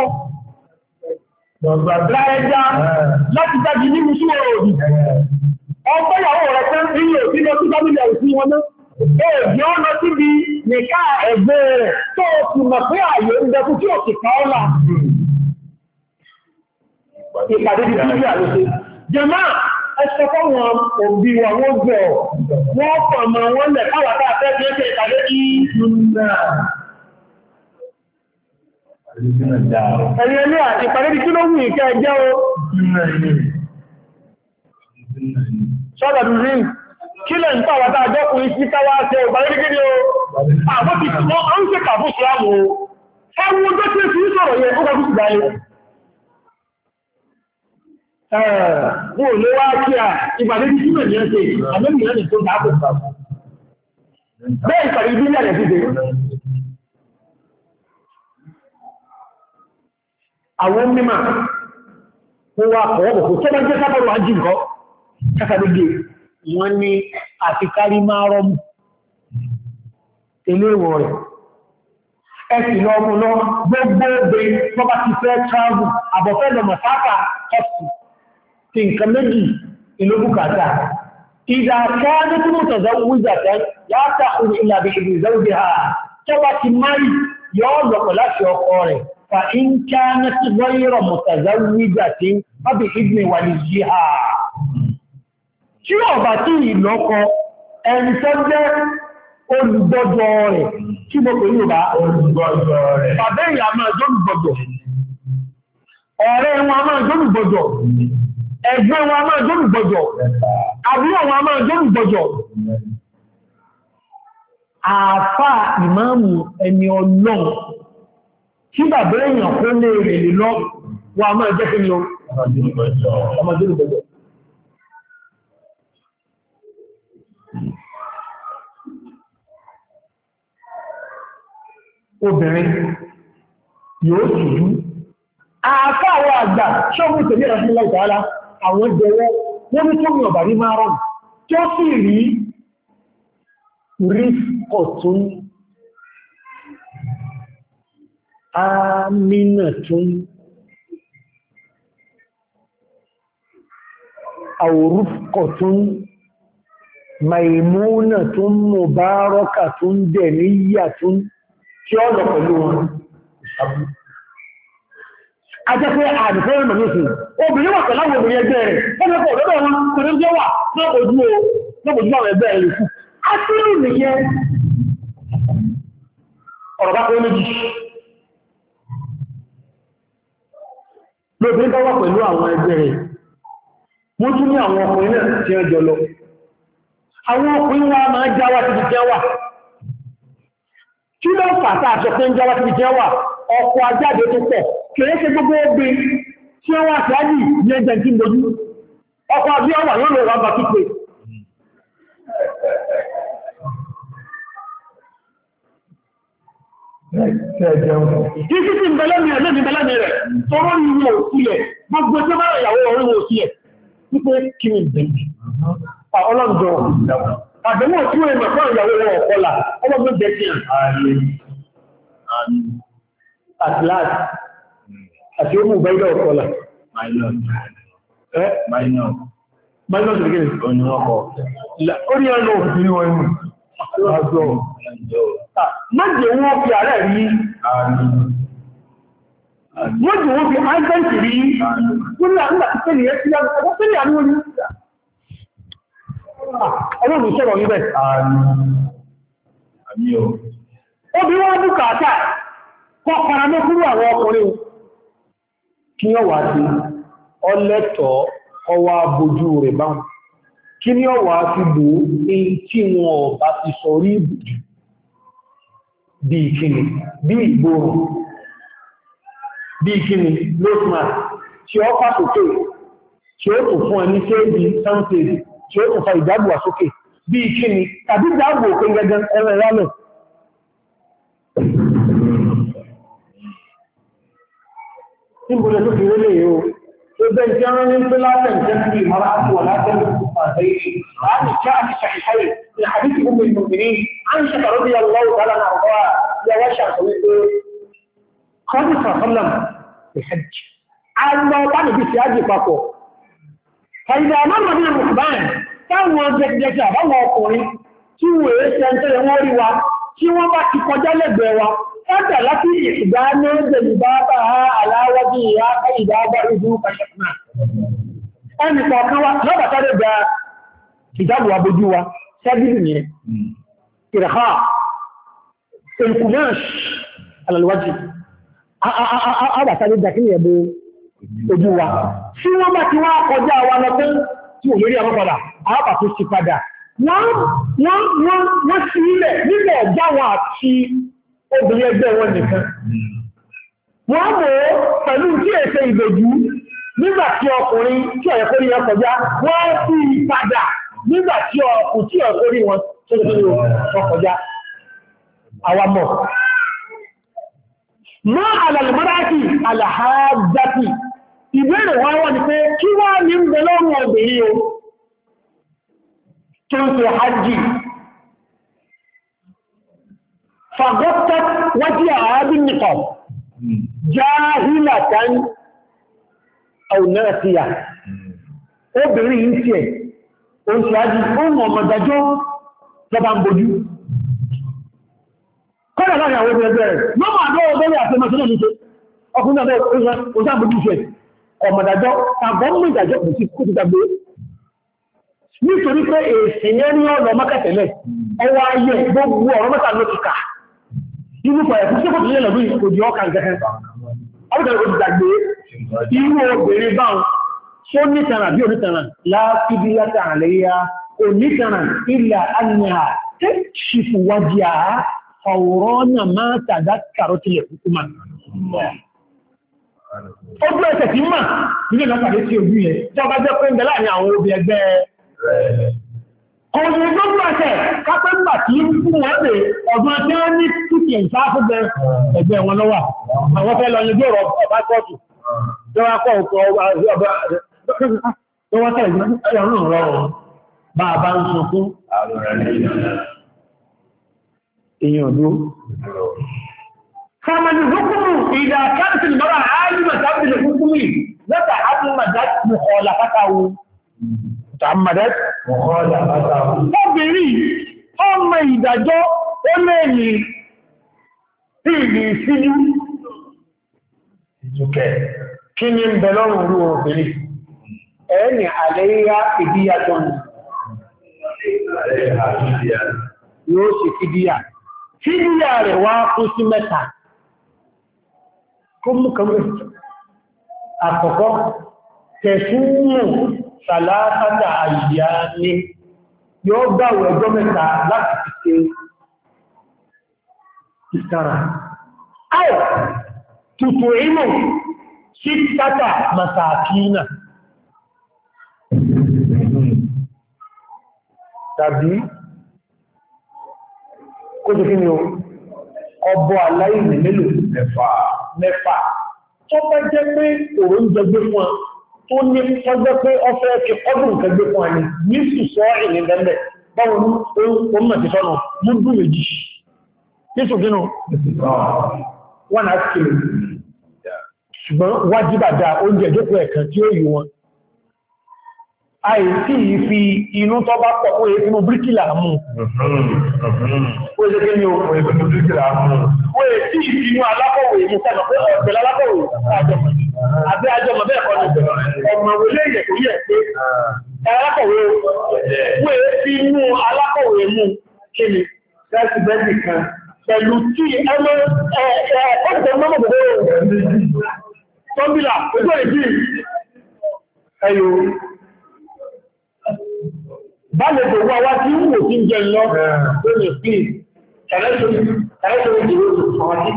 láẹjá láti jáde ní mú súnmọ́ òdì ọgbọ́yàwó rẹ̀ pé ní òfí lọ sí gómìnà òfí wọn náà èdè ó lọ síbi nìká ẹgbẹ́ rẹ̀ tó ti mọ̀ pé ààyè ń bẹ̀kú tí ò sì ká ọ́lá ìpàdé ti bí àlóṣe jẹmọ́ ẹsẹ̀ fọ́wọ́n òbí wa wọ́n jọ wọ́n pọ̀ mọ́ wọ́n lẹ̀ káwàtà fẹ́ bí ó ṣe ìpàdé ẹ̀rí ẹlé àti ìpàdé tí ló wù ìkẹ́ ẹjẹ́ o ṣọ́dọ̀dù rí kí lẹ́ ń tàwàtà àjọ́kùnrin sí káwàá ṣe ìpàdé gírí o àwọn ti tí wọ́n ń ṣe kàbú sí àmò ẹwọ ọjọ́ tí ó ti ń sọ̀rọ̀ yẹ ó gbogbo ìgbàlẹ̀ wọ́n ò lé wá kí à ìbàdé tí túnmẹ̀ ní ẹ́sẹ̀ àmẹ́bìnrin ní tó dáàbò bẹ́ẹ̀ ìpàdé bí ní àrẹ̀ síse àwọn mímọ̀ wọ́n wá kọ̀ọ̀kọ̀ tó bá jẹ́ sábọ̀rọ̀ ají nǹkan kásàdégbé wọ́n ní àfikárí máa rọ́mù eléwọ̀ rẹ̀ ẹ̀sì lọ mú lọ gbogbo obè tó bá ti fẹ́ travel àbọ̀fẹ́ lọ mọ̀sáfà ọ̀sù tí nǹkan méjì ìlóbùkátà ìdàkẹ́ ní tí mọ̀ tọ̀zọ̀ wíjàtẹ́ yáta orí ìlàbí ìbí ìzẹ́wùdí ha tó bá ti márì yọ́ lọ́pọ̀ láti ọkọ rẹ̀ fa in ká ní tí gbọ́yìrọ̀ mọ̀tọ̀zọ̀ wíjàtẹ́ ọbí ìgbìn wà ní yí ha tí ọba tí ìlọ́kọ ẹni tó jẹ́ olùgbọ́jọ́ rẹ̀ tí mo pè ní bá olùgbọ́jọ́ rẹ̀ bàbá ìyá máa jẹ́ olùgbọ́jọ́ ọ̀rẹ́ wọn máa jẹ́ olùgbọ́jọ́ ẹgbẹ́ wọn máa jẹ́ olùgbọ́jọ́ àbúrò wọn máa jẹ́ olùgbọ́jọ́ àfà ìmáàmù ẹni ọlọ́run tí bàbá èèyàn kó lè rè lọ wọn máa jẹ́ kí ni ọmọ jẹ́ olùgbọ́jọ́ obìnrin yóò tìjú àfá àwọn àgbà ṣọ́gbù tèmí ẹ̀rọ sílẹ̀ ìtàlá àwọn jẹwọ́ wọ́n ní tó mi ọ̀bà rí máa rọrùn tí ó sì rí ọ̀tún àmìnàtún àwòrúkọ̀tún maimunatún mubarakatún dẹ̀níyàtún tí ó lọ pẹ̀lú wọn ìṣàbú. A jẹ́ pé àdìfẹ́ ìrìnà ní ìsìn, obìnrin wà pẹ̀láwọ̀ obìnrin ẹgbẹ́ rẹ̀, ẹgbẹ́ pọ̀ lọ́dọ̀ wọn kò ní jẹ́ wà lọ́pọ̀jú àwọn ẹgbẹ́ rẹ̀ fún. A tí ó nìyẹn ọ̀rọ̀ bá pẹ́ méjì. Lóbìnrin bá wà pẹ̀lú àwọn ẹgbẹ́ rẹ̀, wọ́n tún ní àwọn ọkùnrin náà tí ó jọ lọ. Àwọn ọkùnrin wa máa jáwá ti fi jẹ́ wà. Kí ló fàtà àṣọ pé ń jáwá ti fi jẹ́ wà? Ọkọ̀ ajáde tó pọ̀, kèrè ṣe gbogbo ogbe tí ó wá sí ájì ní ẹjẹ́ tí ń dojú. Ọkọ̀ àbí ọwà yóò lọ rọ̀bà pípé. Títí tí ń bẹ̀lẹ́mì rẹ̀ lẹ́mì bẹ̀lẹ́mì rẹ̀, tọrọ ní ìwò òsílẹ̀, gbogbo tí ó bá ìyàwó orí wo sílẹ̀, wípé kí ni bẹ̀rẹ̀. Ọlọ́dọ̀, àdẹ̀mọ́ tí ó ẹmọ̀ fún ìyàwó wọn ọ̀kọ́lá, ọlọ́gbọ́n bẹ̀ sí àtìláàtì àti ó mú bẹ́ẹ̀dọ̀ ọ̀kọ́lá. Minus again. Oníwọ́kọ̀. Ó ní ọ̀nà òfin wọn ní ọjọ́. Mọ́jẹ̀ wọ́n fi ààrẹ rí. Mọ́jẹ̀ wọ́n fi ájẹ́ǹtì rí. Lórí àríwá ti tẹ́lẹ̀ ẹ́ sí àwọn tẹ́lẹ̀ àríwá ní. Ọlọ́run sọ̀rọ̀ níbẹ̀. Obìnrin wọn bùkátà kọ́ fara mọ́ kúrò àwọn ọkùnrin kí wọ́n wà sí ọlẹ́tọ̀ ọwà bojú rẹ̀ báhùn kí ní ọwà fi bò ní tí wọn ọba ti sọ rí ìbòjú bí ìkíni bí ìgbòrò bí ìkíni lóṣùmá tí ó pàtòkè tí ó tó fún ẹni tí ó di sáńtèdì tí ó tó fa ìdágbà sókè bí ìkíni tàbí ìdágbò òkè gẹ́gẹ́ ẹ̀rẹ̀ rálẹ̀ níbòlẹ̀ tó fi rélé yóò tó bẹ́ tí wọ́n ní pé látẹ̀ jẹ́ ìmọ̀ra àti wà látẹ̀ àtẹ́yìn láti jẹ́ àti ṣàìṣàì ní àdíkì gbogbo ìmòmìnì a ń ṣàkàrọ̀ bí ọlọ́wọ́ tààlà náà wà yàwó ṣàkàrọ̀ wípé kọ́dù sàfọ́làm ìhẹ́jì àwọn bá nìbí sí ájì papọ̀ fàìdà àmọ́mọ́ ní àmùkùbáyìn táwọn jẹjẹjẹ àbáwọn ọkùnrin tí wọ́n èé ṣe ń tẹ́lẹ̀ wọ́n rí wa tí wọ́n bá ti kọjá lẹ́gbẹ̀ẹ́ wa Fọ́dà láti ìdáná jẹ̀lú bá bá aláwọ́dí ìyá ìdábá ìdú pàṣẹ̀kùnà. Ẹni kọ̀ọ̀kan wá lọ́bà sáré gba ìjábù abojú wa, ṣẹ́bìlì ní ìrẹ̀há, ìkùnáṣ alàlùwájì, àbà sáré gba kí ní ẹ̀bọ̀ ojú wa. Tí wọ́n bá ti wá kọjá wa lọ pé tí ò lórí àwọn padà, àbà tó sì padà. Wọ́n sí ilẹ̀ nílẹ̀ ọjá wọn àti obìnrin ẹgbẹ́ wọn nìkan wọ́n mọ̀ pẹ̀lú tí èsè ìbòjú nígbàtí ọkùnrin tí ọ̀yẹ̀kọ́ rí wọn kọjá wọ́n fi padà nígbàtí ọkùnrin tí ọ̀yẹ̀kọ́ rí wọn tó kọjá àwàmọ̀. Mọ́ alàlùmọ́dáàkì alàhájáàkì ìbéèrè wọ́n wọ́n ni pé kí wọ́n ní ń bẹ lọ́rùn obìnrin o tó ń ṣe hajji fagọ́tọ́t wájí àábí nìkan jáhílàtán àwùnáàtíyà obìnrin yìí tí ẹ̀ o ń ṣe hajji ohun ọmọdájọ́ lọ́bá ń bojú kọ́nà láàrin àwọn obìnrin bẹ̀rẹ̀ lọ́mọ àdọ́ ọgbẹ́rẹ́ àti ọmọ ìṣẹ́lẹ̀ níṣẹ́ ọkùnrin náà ó sáàbójú ṣe ọmọdájọ́ tàbọ́mù ìdájọ́ kò sí kó ti gbàgbé nítorí pé èsì yẹn ní ọ̀nà mọ́kẹ̀tẹ̀lẹ̀ ọwọ́ ayé gbogbo ọ̀rọ̀ mẹ́ta ló ti kà inú pẹ̀lẹ̀ fún sípò tí yẹn lọ́dún ìkòjì ọkà gẹ̀ẹ́ ọdún ìkòjì gbàgbé irú obìnrin báwọn tó nítàrà bí onítàrà láàfíbí látàrà onítàrà ilẹ̀ anìyà tẹ́ṣìfù wájíà àwòrán máa tàdá kàrọ́tìlẹ̀ hukuman ojú ẹsẹ̀ tí mà nílé lọ́pàdé tí ojú yẹn tó bá jẹ́ pé ń bẹ láàrin àwọn obì ẹgbẹ́ ọdún ìgbógun ẹsẹ̀ kápẹ́gbà tí ń fún wọ́n pè ọdún tí wọ́n ní títì ń sáà fún ẹgbẹ́ wọn lọ́wà àwọn fẹ́ lọ ní bí ọ̀rọ̀ ọba kọ́ọ̀tù lọ́wọ́ kọ́ ọkọ̀ lọ́wọ́ tẹ̀lé bá a bá ń sunkún èèyàn ló فمن حكم إذا كانت المرأة عالمة بالحكم لتعمدت مخالفته تعمدت مخالفته obìnrin ọmọ ìdájọ́ ó lẹ́yìn tí ìlú síjú ìjùkẹ́ kí ní ń bẹ lọ́rùn rú obìnrin ẹni àlẹ́yà ìdíyàtọ̀ yóò ṣe fídíyà fídíyà rẹ̀ wá fún sí mẹ́ta kó mú kàmù àkọ́kọ́ tẹ̀súnmù sàlátàtà àyíyá ní yóò gbàwẹ̀ ọjọ́ mẹ́ta láti fi ṣe ìtara. Áyọ̀ tutù inú sí tátà masàkínà tàbí kó jẹ́ kí ni o ọbọ̀ aláìní mélòó mẹ́fà tó bá jẹ́ pé òun jẹgbé fún ọ tó ní ọjọ́ pé ọfẹ́ kí ọdún kẹgbé fún ẹni ní ṣùsọ́ ìrìn gẹ́lẹ̀ báwọn ohun mọ̀ sí sọ́nà múdú méjì ní ṣùgbínú 1.5 kìlò ṣùgbọ́n wájíbàdá oúnjẹ ìjókòó ẹ̀kan tí ó yí wọn àìsí ìfi inú tó bá pọ̀ ó èéfínú bríkìlà mú ó ṣe kí ní òkú èéfínú bríkìlà mú ó èsí ìfinú alákọ̀wé mú sẹ́nà pé ọ̀pẹ̀lá alákọ̀wé àbí ajọmọ̀ bẹ́ẹ̀ kọ́ ní ọmọ ilé ìyẹ̀ kò yẹ̀ pé alákọ̀wé ó èéfínú alákọ̀wé mú kí ni láti bẹ́ẹ̀dì kan pẹ̀lú tí ẹmọ́ ọ̀pẹ̀ mọ́mọ̀ gbogbo tọ́bílà ojú ìdí ẹyọ báyẹ̀ tó wá wá tí ń wò tí ń jẹ lọ lórí ìpín kàrẹ́sọ̀rọ̀ ìdíwò ọmọdé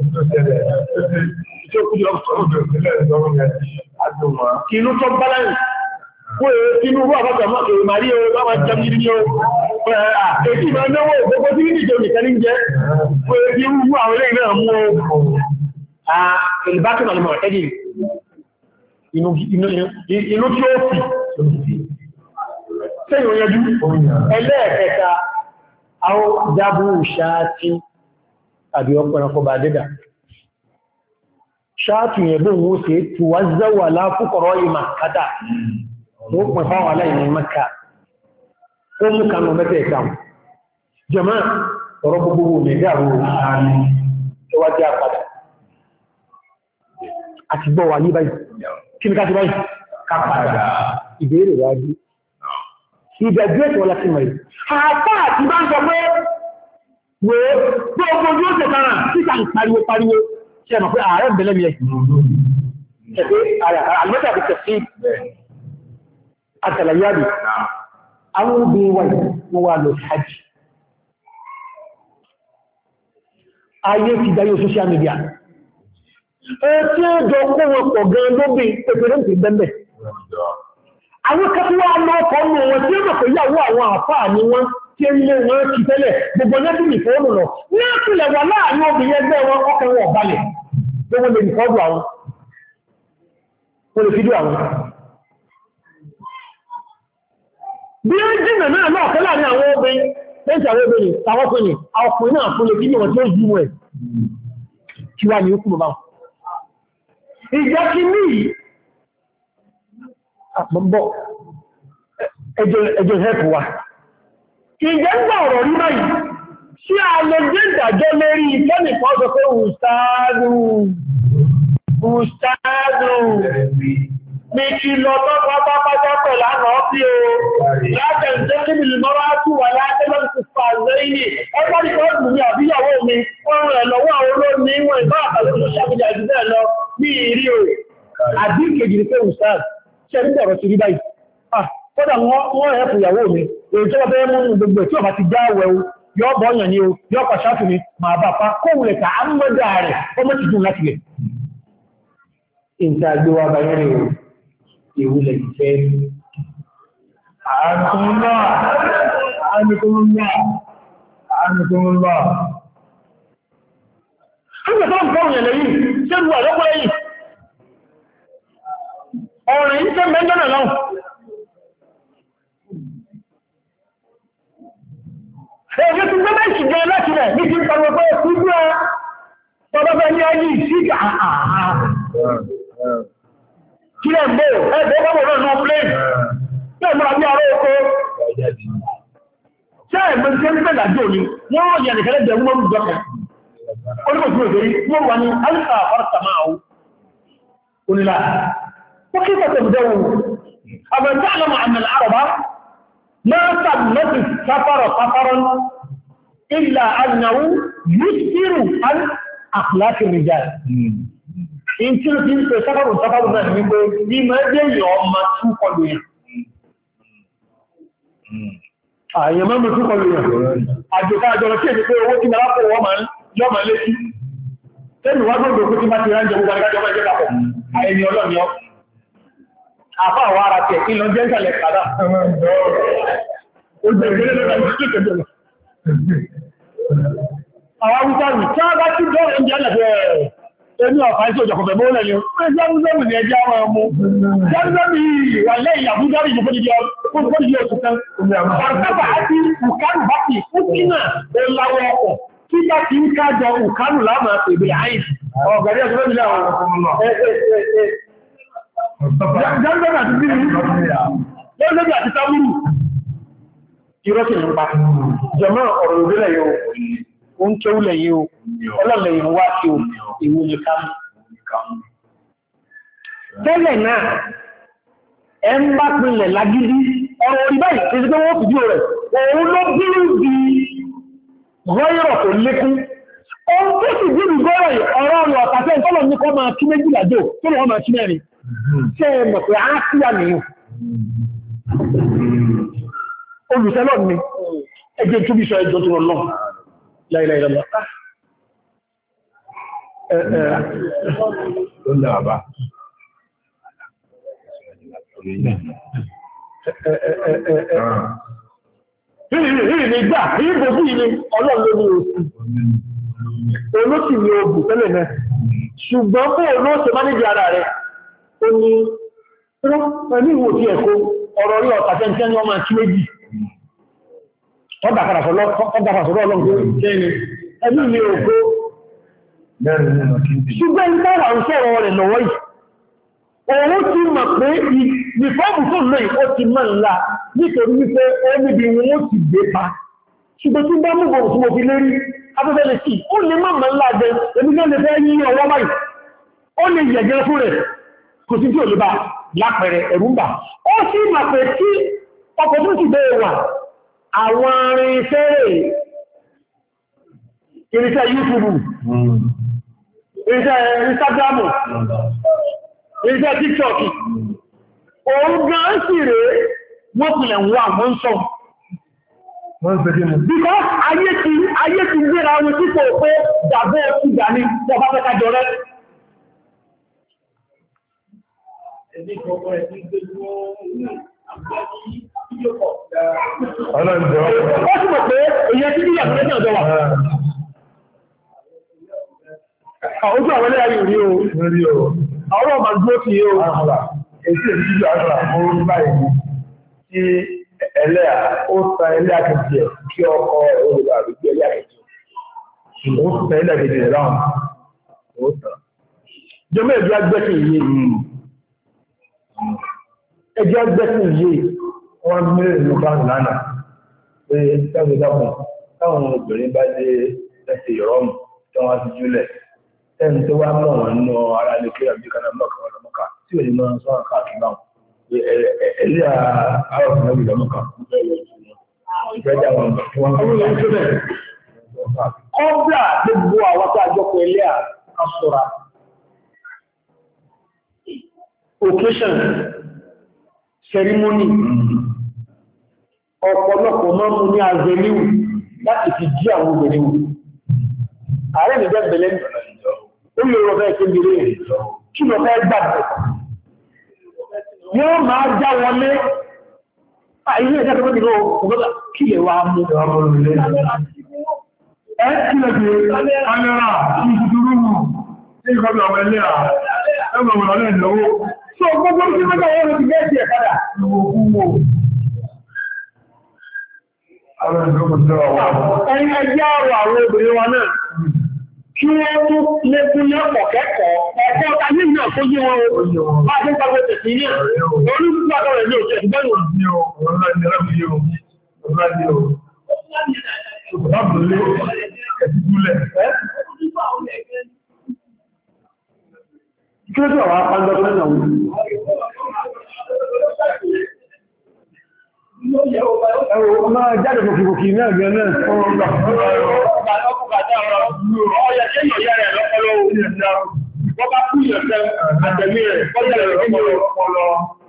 inú tó báláyìn fún inú rú àbájá mọ́kèrè marí o láwọn jẹ́mí ní o èkí ma náwó gbogbo tí ìjọ nìkan ní jẹ́ fún èkí rú àwọn ilé náà mú o ìlbákan alìmọ̀ ẹ̀dì inú tí ó fi sẹ́yìn oyanjú ẹlẹ́ẹ̀kẹta àwọn jábú ṣáàtì àbí ọpẹranko bá dédà ṣáàtì ẹ̀bùn ó ṣe tí wá zẹ́wà láfúkọ̀rọ̀ ìmà kátà ó pẹ̀ fáwọn aláìní Mẹ́kà ó mú kanú mẹ́tẹ̀ ìtàm jẹ́mọ́ ọ̀rọ̀ gbogbo mẹ́gbàrú ẹwàjẹ́ àpàdà àti gbọ́ wà ní báyìí kí ní ká ti báyìí kápàdà ìbéèrè wájú ìbẹ̀jú ètò ọlá sí mọ̀ yìí. Àpá àti bá ń sọ pé wò tó ojú ó tẹ̀kára títà ń pariwo ṣe mọ̀ pé ààrẹ ìbẹ̀lẹ̀ mi ẹ̀. Ṣẹ̀fẹ́ àlùmọ́tà àti tẹ̀sí àtàlàyàbì. Àwọn obìnrin wọ́n wà lọ hajj. Ayé ti dáyé social media. tí ó jọ kó wọn pọ̀ gan lóbi pẹ̀pẹ̀rẹ̀ ń pè bẹ́ẹ̀. Àwọn kẹfíwá lọ́kọ̀ nù wọn tí ó mọ̀ pé yàwó àwọn àfáà ni wọ́n tí ó lé wọn kì tẹ́lẹ̀ gbogbo nẹ́bìnì fóònù lọ. Ní àpìlẹ̀ wà láàrin obìnrin ẹgbẹ́ wọn ọkọ̀ wọn balẹ̀ gbogbo lè nìkọ́dù àwọn. Wọ́n lè fídíò àwọn. Bí ó jìnà náà kẹ́lá ní àwọn obìnrin, lẹ́yìn àwọn obìnrin, àwọn ọkùnrin, àwọn ọkùnrin náà fún lè fídíò wọn tí ó yí wọn ẹ̀. Kí wá ní ó kúrò báwọn. Ìjọ kí ní àpọ̀bọ̀ ẹjọ́ ẹ̀kù wa. Ìjẹ́ ń gbà ọ̀rọ̀ rí báyìí, tí a lè jẹ́ ìdàjọ́ lérí ìfẹ́nì kan sọ pé Ustaadu, ní kí lọ tọ́pọ̀ pápájá pẹ̀lú àná ọ́pí o, látẹ̀ǹtẹ́ kí mi lè mọ́rá tù wà látẹ́lọ́ ti fà lẹ́yìn. Ẹgbẹ́ ìkọ́ọ̀dù mi àbíyàwó mi, wọ́n rẹ̀ lọ́wọ́ àwọn olóòní ìwọ̀n ìbá àtàlẹ́ tó ṣàbíjà jù bẹ́ẹ̀ lọ ní ìrí o. Àbí ìkejì ní pé Ustaadu, ṣe ní ọ̀rọ̀ ti rí báyìí. Kódà wọ́n rẹ̀ fún ìyàwó mi, èyí tó bẹ́ mú gbogbo tí ọba ti já wẹ̀ o, yọ́ bọ́ọ̀yàn ni o, yọ́ pàṣátù ni, màá bá pa kóhùlẹ̀ ká á mọ́dà rẹ̀, ọmọ ti dùn láti rẹ̀. Ìǹtà gbé wa bá yẹ́rẹ̀ o, ìwúlẹ̀ ìfẹ́. Àánúkúnlọ́. Nígbà tó ń kọ́ òyìn lẹ́yìn, ṣé rú àlọ́pọ̀ lẹ́yìn? Ọ̀rìn ń tẹ́ mẹ́jọ́nà lọ́wọ́. Ẹgbẹ́ tí gbẹ́mẹ́ ìṣìgbẹ́ láti rẹ̀ ní ti ń pàwọ̀ pé ṣúgbú ẹ tọ́bọ́bẹ́ ní ẹni ìṣíkà àà. Kí ẹ gbé ẹgbẹ́ ọgbọ̀n náà náà plé tí ẹ múra bí ará oko. Ṣé ẹgbẹ́ tí ó ń pẹ̀ lájò ní wọ́n yẹ nìkẹ́lẹ́ jẹ wọ́n rújọ kan. Ó ní kò sí òṣèré wọ́n wà ní alìsà àfárásà máa ó. Onílà. Wọ́n kí pẹ̀tẹ̀ ìdẹ́wò. Àbẹ̀tẹ́ àlọ́mà àmì àrọ̀bá ما سمت السفر سفرا إلا أنه يسر عن أخلاق الرجال. إن كنت سفر ما نقول لما جاء يوم ما تقول يا ما تقول يا أجل أجل كيف يقول هو كنا نقول يوم ليش تاني واحد يقول كنا تيران جابوا كنا جابوا كنا أيني الله يوم àfá àwọn ara tẹ̀ kí lọ jẹ́ ìṣẹ̀lẹ̀ kàdá. Ó jẹ́ ìgbẹ́lẹ̀ lọ́nà ìṣẹ́lẹ̀ kẹjọ. Àwọn awúsáàrùn tí a bá tí jọ ẹ̀jẹ́ lẹ́fẹ́ ẹni ọ̀fà ìṣẹ́ òjọ̀kọ̀fẹ́ mọ́ lẹ́ni ó jẹ́ awúsáàrùn ní ẹjẹ́ àwọn ọmọ. Jẹ́rìndọ́mì wà lẹ́yìn àbújárì ìjọ fódìdí oṣù kan. Àrùkábà àti ùkánù bá ti fúkínà ó láwọ́ ọkọ̀ tí bá ti ń kájọ ùkánù láàmà pèbè àìsì. Ọ̀gẹ̀dẹ̀ Jẹ́rìndọ́mì àti bírí lọ́lọ́bí àti tábúrù ìrọ́kì ń pa. Jẹ̀mọ́ ọ̀rọ̀ ìbílẹ̀ yóò, ó ń kéúlẹ̀ yóò, ọlọ́lẹ̀ yìí wá sí ìwò ní ká. Tẹ́lẹ̀ náà, ẹ ń bá pinlẹ̀ lágídí, ọ̀rọ̀ orí báyìí, tí ó wọ́n fìdí rẹ̀, òun ló bírú di gọ́yọ̀rọ̀ tó lékún. Ohun tó sì bírú gọ́yọ̀ ọ̀rọ̀ ọ̀rọ̀ ọ̀tàfẹ́ ìtọ́lọ̀ ní kọ́ máa kí méjìlá jò, tó lọ́wọ́ máa kí mẹ́rin. Ṣé ẹ mọ̀ pé á sí àmìyàn? Olùsẹ́lọ̀ ni, ẹgbẹ́ tó bí sọ ẹjọ́ tó rọ̀ lọ́n, láìláìlọ́lọ́. Ó lẹ́ àbá. Ìrìn ìgbà, ìbò bí ilé ọlọ́run ló ní oṣù. Olóṣì ni obù tẹ́lẹ̀ náà. Ṣùgbọ́n fún olóṣè mánéjì ara rẹ̀, ó ní, ẹni ìwò tí ẹ̀kọ́ ọ̀rọ̀ rí ọ̀tàtẹ́ ní ọmọ àti méjì. Ọdàkàrà sọ̀rọ̀ ọlọ́run tó jẹ́ ni, ẹni ni òkó. Ṣùgbọ́n ìtàwà ń sọ̀rọ̀ rẹ̀ lọ́wọ́ yìí. Òun ti mọ̀ pé ìfọ́bù tó lè ó ti mọ́ ńlá nítorí wípé ó níbi wọn ó ti gbé pa. Ṣùgbọ́n tí bá múbọ̀ tí mo fi lérí afẹ́fẹ́lẹ̀ sí, ó lè má mọ́ ńlá jẹ, èmi náà lè fẹ́ yí ọwọ́ báyìí. Ó lè yẹ̀gẹ́ fún rẹ̀, kò sí tí ò lè bá lápẹẹrẹ ẹ̀rù ń bà. Ó sì mọ̀ pé tí ọkọ̀ tó ti bẹ́ẹ̀ wà, àwọn irinṣẹ́ YouTube, irinṣẹ́ Instagram, irinṣẹ́ TikTok, òun gan sì rẹ̀ wọ́n pìlẹ̀ wà wọ́n sọ. Because ayé ti gbéra wọn títò pé dàbẹ́ ìgbà ní ọba fẹ́ka jọ rẹ̀. Ọlọ́njọ́. Ó sì mọ̀ pé èyẹ tí ní ìyàtọ̀ lẹ́sìn ọ̀dọ́ wà. Ojú àwọn ẹlẹ́yà yìí rí o. Rí o. Àwọn ọmọ gbó ti yé o. Àhàlà. Èsì ìdíjú àgbà mọ́ orí báyìí tí ẹlẹ́yà ó ta ẹlẹ́yà kejì ẹ̀ kí ọkọ olùgbà àrùgbé ẹlẹ́yà kejì. Ó ta ẹlẹ́yà kejì ẹ̀ láwọn. Ó ta. Jọmọ́ ẹ̀jọ́ agbẹ́sìn yìí. Ẹjọ́ agbẹ́sìn yìí. Wọ́n mílẹ̀ nínú báńkì lánàá pé táwọn ìdáhùn táwọn obìnrin bá dé ẹsẹ̀ ìrọ́mù tí wọ́n ti júlẹ̀ ẹni tó wá mọ̀ wọn nínú ara lè kí àbí kaná mọ́kà wọn lọ́mọ́kà tí ò ní máa sọ́rọ̀ káàkiri náà pé ẹlẹ́ àwọn ọ̀sán náà lọ́mọ́kà ìgbẹ́jà wọn tí wọ́n kọ́ Kọ́bíà gbogbo àwọn tó àjọpọ̀ ilé àṣọ́ra. Occasion, ceremony, ọ̀pọ̀lọpọ̀ máa mú ní azẹ́líwù láti fi jí àwọn obìnrin wù. Ààrẹ ní bẹ́ẹ̀ bẹ̀lẹ́ ó lè rọ̀ bẹ́ẹ̀ kékeré kí lọ fẹ́ gbàgbẹ̀. Yóò máa já wọlé ilé ẹ̀jẹ́ tó gbogbo ọgbọ́gbà kí lè wá mú. Ẹ kí lè fi kámẹ́rà kí ìdúró mú ní ìkọ́bí ọmọ ẹlẹ́ ẹgbẹ̀rún ọ̀lẹ́ ìlọ́wọ́. So gbogbo tí mẹ́ta wọ́n ti gẹ́ẹ̀sì ẹ̀ padà. Ẹni ẹjẹ́ ọ̀rọ̀ àwọn obìnrin wa náà kí wọ́n mú lékún lẹ́pọ̀ kẹ́kọ̀ọ́ ẹ̀kọ́ ayé náà tó yé wọn o. Bá a ṣe ń pàgbé tẹ̀sí ní olúkúgbà tó rẹ̀ ní òṣèlú ìgbẹ́rù. Kí ló tí ọ̀wá pàndọ́ tó lẹ́nà wọ́n? Ẹwọ máa jáde fòkìfòkì náà gẹ náà fún ọgbà. Ọ̀yẹ̀ tí yóò yẹ́ rẹ̀ lọ́pọ̀lọ́ wọ́n bá kú ìyẹ̀fẹ́ àtẹ̀mí rẹ̀ kọ́jẹ̀ rẹ̀ lọ́pọ̀lọ́.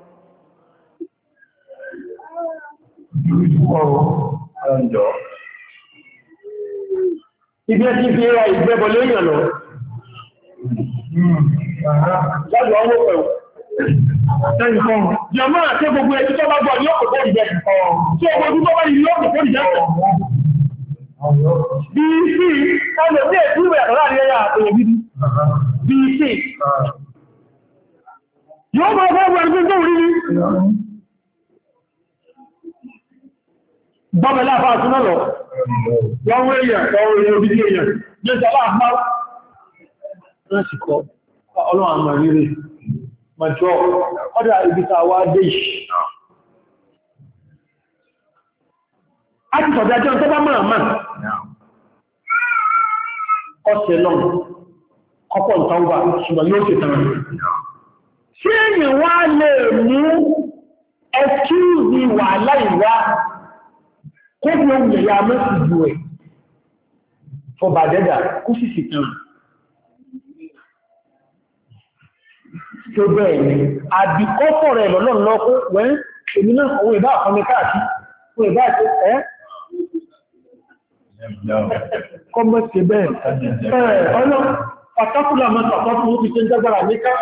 Ibi ẹ ti fi ra ìgbẹ́bọ̀ léèyàn lọ. Láti ọwọ́ pẹ̀lú. Jọmọ́ àti gbogbo ẹ̀tí tó bá gbọ́ ní ọ̀pọ̀ fún ìjẹ́. Tí ọmọ ọdún tó bá yìí lọ́pọ̀ fún ìjẹ́. BC, ọlọ̀ bí ẹ̀tí ìwẹ̀ àtọ́lá ní ẹ̀yà àtọ̀lẹ̀ bíbí. BC. Yóò mọ́ ọgbọ́ ọgbọ́ ẹgbẹ́ tó rí ní. Gbọ́mẹ̀ láàfà àtúnà lọ. Wọ́n wé èèyàn, ọwọ́ èèyàn òbí èèyàn. Jẹ́ sọ́lá àpá. Wọ́n sì kọ́ ọlọ́run àmà rírẹ̀. Mọ̀jọ́, ọdá ìbíta wá dé ìṣì. A ti sọ̀dá jẹ́ tó bá máa máa. Ọ̀sẹ̀ náà, ọ̀pọ̀ nǹkan wà ṣùgbọ́n yóò ṣe tán. Ṣé èyàn wá lè mú excuse wà láìwá kó bí ohun ẹ̀yà mẹ́sì jù ẹ̀ fọba dẹ́dà kó sì sì tán. Tó bẹ́ẹ̀ ni, àbíkọ́fọ̀ rẹ̀ lọ́nà lọ́kọ́ wẹ́n èmi náà owó ìbá àfọ́mí káàkiri, owó ìbá àti ẹ́ kọmọ́sí bẹ́ẹ̀ ọ̀nà pàtàkùlà mọ́ta pàtàkù ó fi ṣe ń dágbàrà ní ká.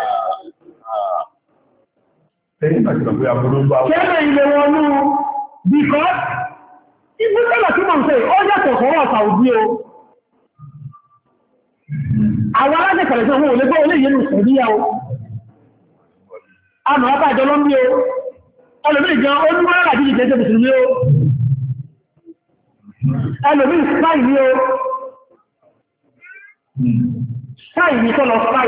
Kẹ́rẹ̀ ilẹ̀ wọn ní bíkọ́, ìgbésẹ̀lá tí mọ̀ ń sẹ́ ọ yàtọ̀ sọ́rọ̀ Saudi o. Àwọn alájẹ̀kẹ̀rẹ̀ tí wọ́n lè gbọ́ olè yẹnu Saudiya o. Àmà ọba àjọ ló ń bí o, ẹlòmí ìjọ olúmọ́rẹ́ àti ìjẹjẹ mùsùlùmí o, ẹlòmí sáì ní o, sáì ní tọ́lọ sáì.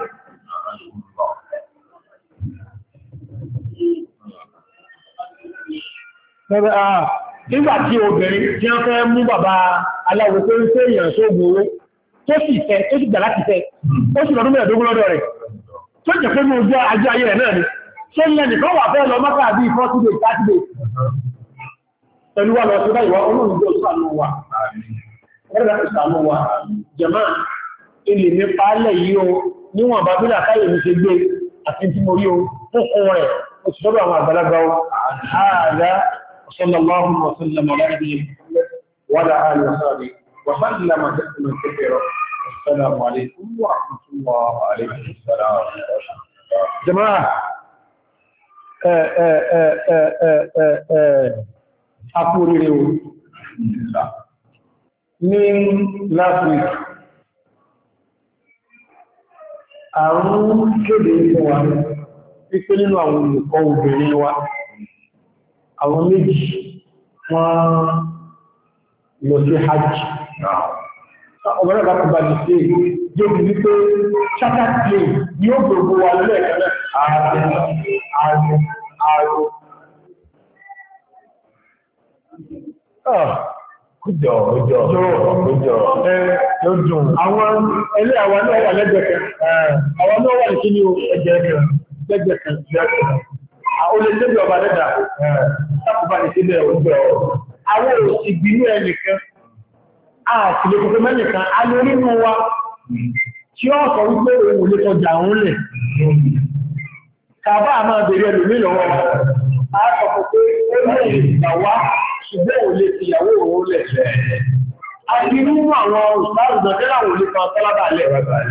Nígbà tí obìnrin tí wọ́n fẹ́ mú bàbá aláwọ̀ tó ń fẹ́ èèyàn tó gbòòrò tó sì fẹ́, tó sì gbà láti fẹ́, ó sì lọ́dún mẹ́ẹ̀dógún lọ́dọ̀ rẹ̀. Tó jẹ́ pé mú ojú ajé ayé rẹ̀ náà ni, ṣe ilẹ̀ nìkan wà fẹ́ lọ mọ́kà bí 40 days, 30 days. Pẹ̀lú wà lọ sí báyìí wá, olóòrùn jẹ́ òṣàánú wa. Ẹ̀rẹ́ ìṣàánú wa, jẹ̀mọ́, ilẹ̀ mi pàálẹ̀ yìí o, níwọ̀n bá bí làkáyè mi ṣe gbé àti tí mo rí o, fún rẹ̀, ó ti sọ́dọ̀ àwọn àgbàlagbà o. Ààrẹ, sallallahu alaihi wa sallam ala nabiyyina wa ala alihi wa sahbihi wa sallama tasliman kathira. Assalamu alaikum wa rahmatullahi wa barakatuh. Jama'a Àpòrèrè o ní last week àrùn kéde fún wa wípé nínú àwọn olùkọ́ obìnrin wa àwọn méjì wọ́n lọ sí hajj ọmọdé bá kọba ní sí yóò bí wípé charter plane ni ó gbogbo wa lẹ́ẹ̀kẹ́lẹ́ Kújọ. Àwọn ẹlẹ́ àwọn náà wà lẹ́gbẹ̀ẹ́ kan. Àwọn náà wà ní kí ní lẹ́gbẹ̀ẹ́ kan. Àwọn olè tẹ́bí ọba lẹ́dà. Sákùbá ní sílẹ̀ ọjọ́. Àwọn òsì gbínú ẹnìkan. Àti lè kòkó mẹ́nìkan. A lè rí mú wa tí ó sọ wípé òun lè tọjà òun lẹ̀. Kàbá máa bèèrè ẹlòmí lọ́wọ́. A sọ pé ó lè ìgbà wá ṣùgbọ́n ò lè fi ìyàwó òun lẹ̀ fẹ́. A ti nínú àwọn òṣìṣẹ́ ìgbẹ̀kẹ́lá òun lè kan tọ́lábà lẹ̀.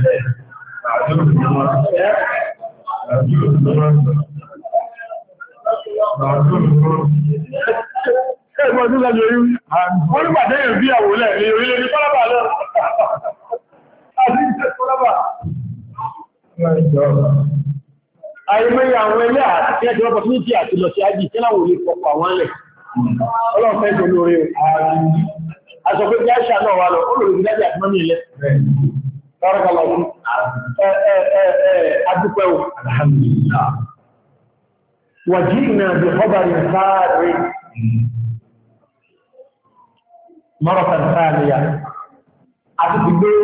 Ẹgbọ́n tí lọ́jọ́ yìí, wọ́n nígbà tẹ́yẹ̀ bí àwò lẹ̀ ní orílẹ̀ ní tọ́lábà lẹ̀. A ti ń tẹ́ tọ́lábà. Àìmẹ́yà àwọn ẹlẹ́ àti ẹjọ́ opportunity àti lọ sí ájì tí láwọn olè pọ̀pọ̀ àwọn ẹlẹ̀. Ọlọ́pẹ́ tó lórí aṣọ pé gáṣà náà wà lọ, ó lòrò ìdájì àti mọ́mí ilẹ̀. Lọ́rọ̀kọ̀lọ̀ fún adúpẹ́wò. Wàjí ìnà bí ọbàrí sáàrí mọ́rọ̀kà sáàríyà àti ti gbé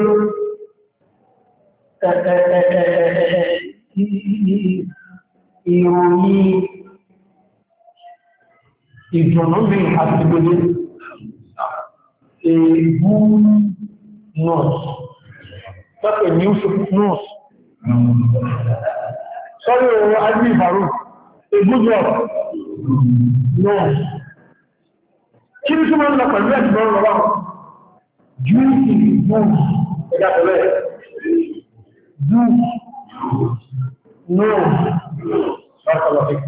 ìròyìn ìdùnnú mi àti gbogbo èébú nọ́ọ̀sì pẹ́pẹ̀ ní nọ́ọ̀sì sọ́rí ohun ajú ìbàrú èébújọ́ nọ́ọ̀sì kí ní túnmọ̀ lọ pẹ̀lú ẹ̀dùnmọ́ lọ́wọ́ júùsì nọ́ọ̀sì ẹ̀dà pẹ̀lẹ̀ júùsì nọ́ọ̀sì ọ̀pọ̀lọpẹ̀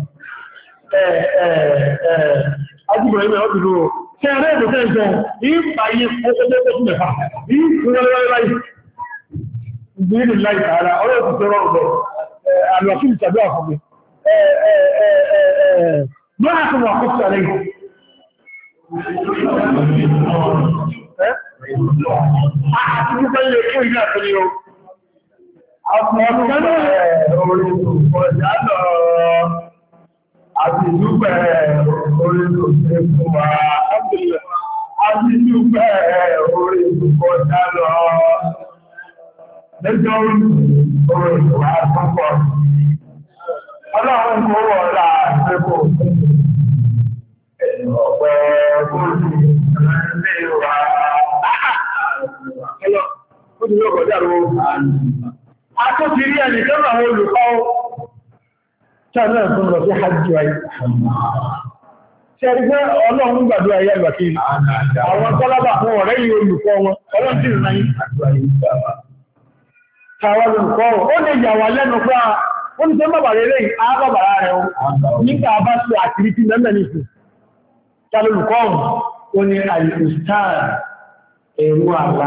Ajúbọ̀rẹ̀ ìmẹ̀ ọdún lóòrò. Ṣé ẹ̀rẹ́ ìbòtẹ́ ìjọ ìpàyé ọkọ̀lẹ́ ọdún mẹ́fà, ìfúnlẹ́lẹ́wẹ́ láì. Ìgbìyànjú láì tààrà, ọ̀rọ̀ ìpùtẹ́ rọrùn bẹ̀, àlùwàkí ìtàbí àfọ̀gbẹ̀. Mọ́nà tó wà kọ́kọ́ rẹ̀ yìí. Àti nípa ilé fún ìgbà tó ní o. Àwọn àti ìdúpẹ́ orí tó ṣe fún wa. Àti ìdúpẹ́ orí tó kọjá lọ. Lẹ́jọ́ orí ìwà púpọ̀. Ọlọ́run kó wọ́n lá àṣẹ́kò. Ọ̀pẹ́ orí ilé wa. Ó ti lọ́kọ̀ jáde ó. A tó ti rí ẹni tẹ́lú àwọn olùkọ́ ṣáàrẹ́ ẹ̀kùn lọ sí hajjú ayé. Ṣẹ́rí pé ọlọ́run gbàdúrà ayé àgbàkí àwọn tọ́lábà fún ọ̀rẹ́ yìí olùkọ́ wọn, ọlọ́run tí ìrìnà yìí. Àwọn olùkọ́ ó lè yà wà lẹ́nu pé ó ní tẹ́ bàbà rẹ̀ lẹ́yìn àbàbàrà rẹ̀ ó nígbà bá sí àkìrìtì mẹ́mẹ́nìsì. Ṣàlùkọ́ ó ní àìsàn ẹ̀rù àlá.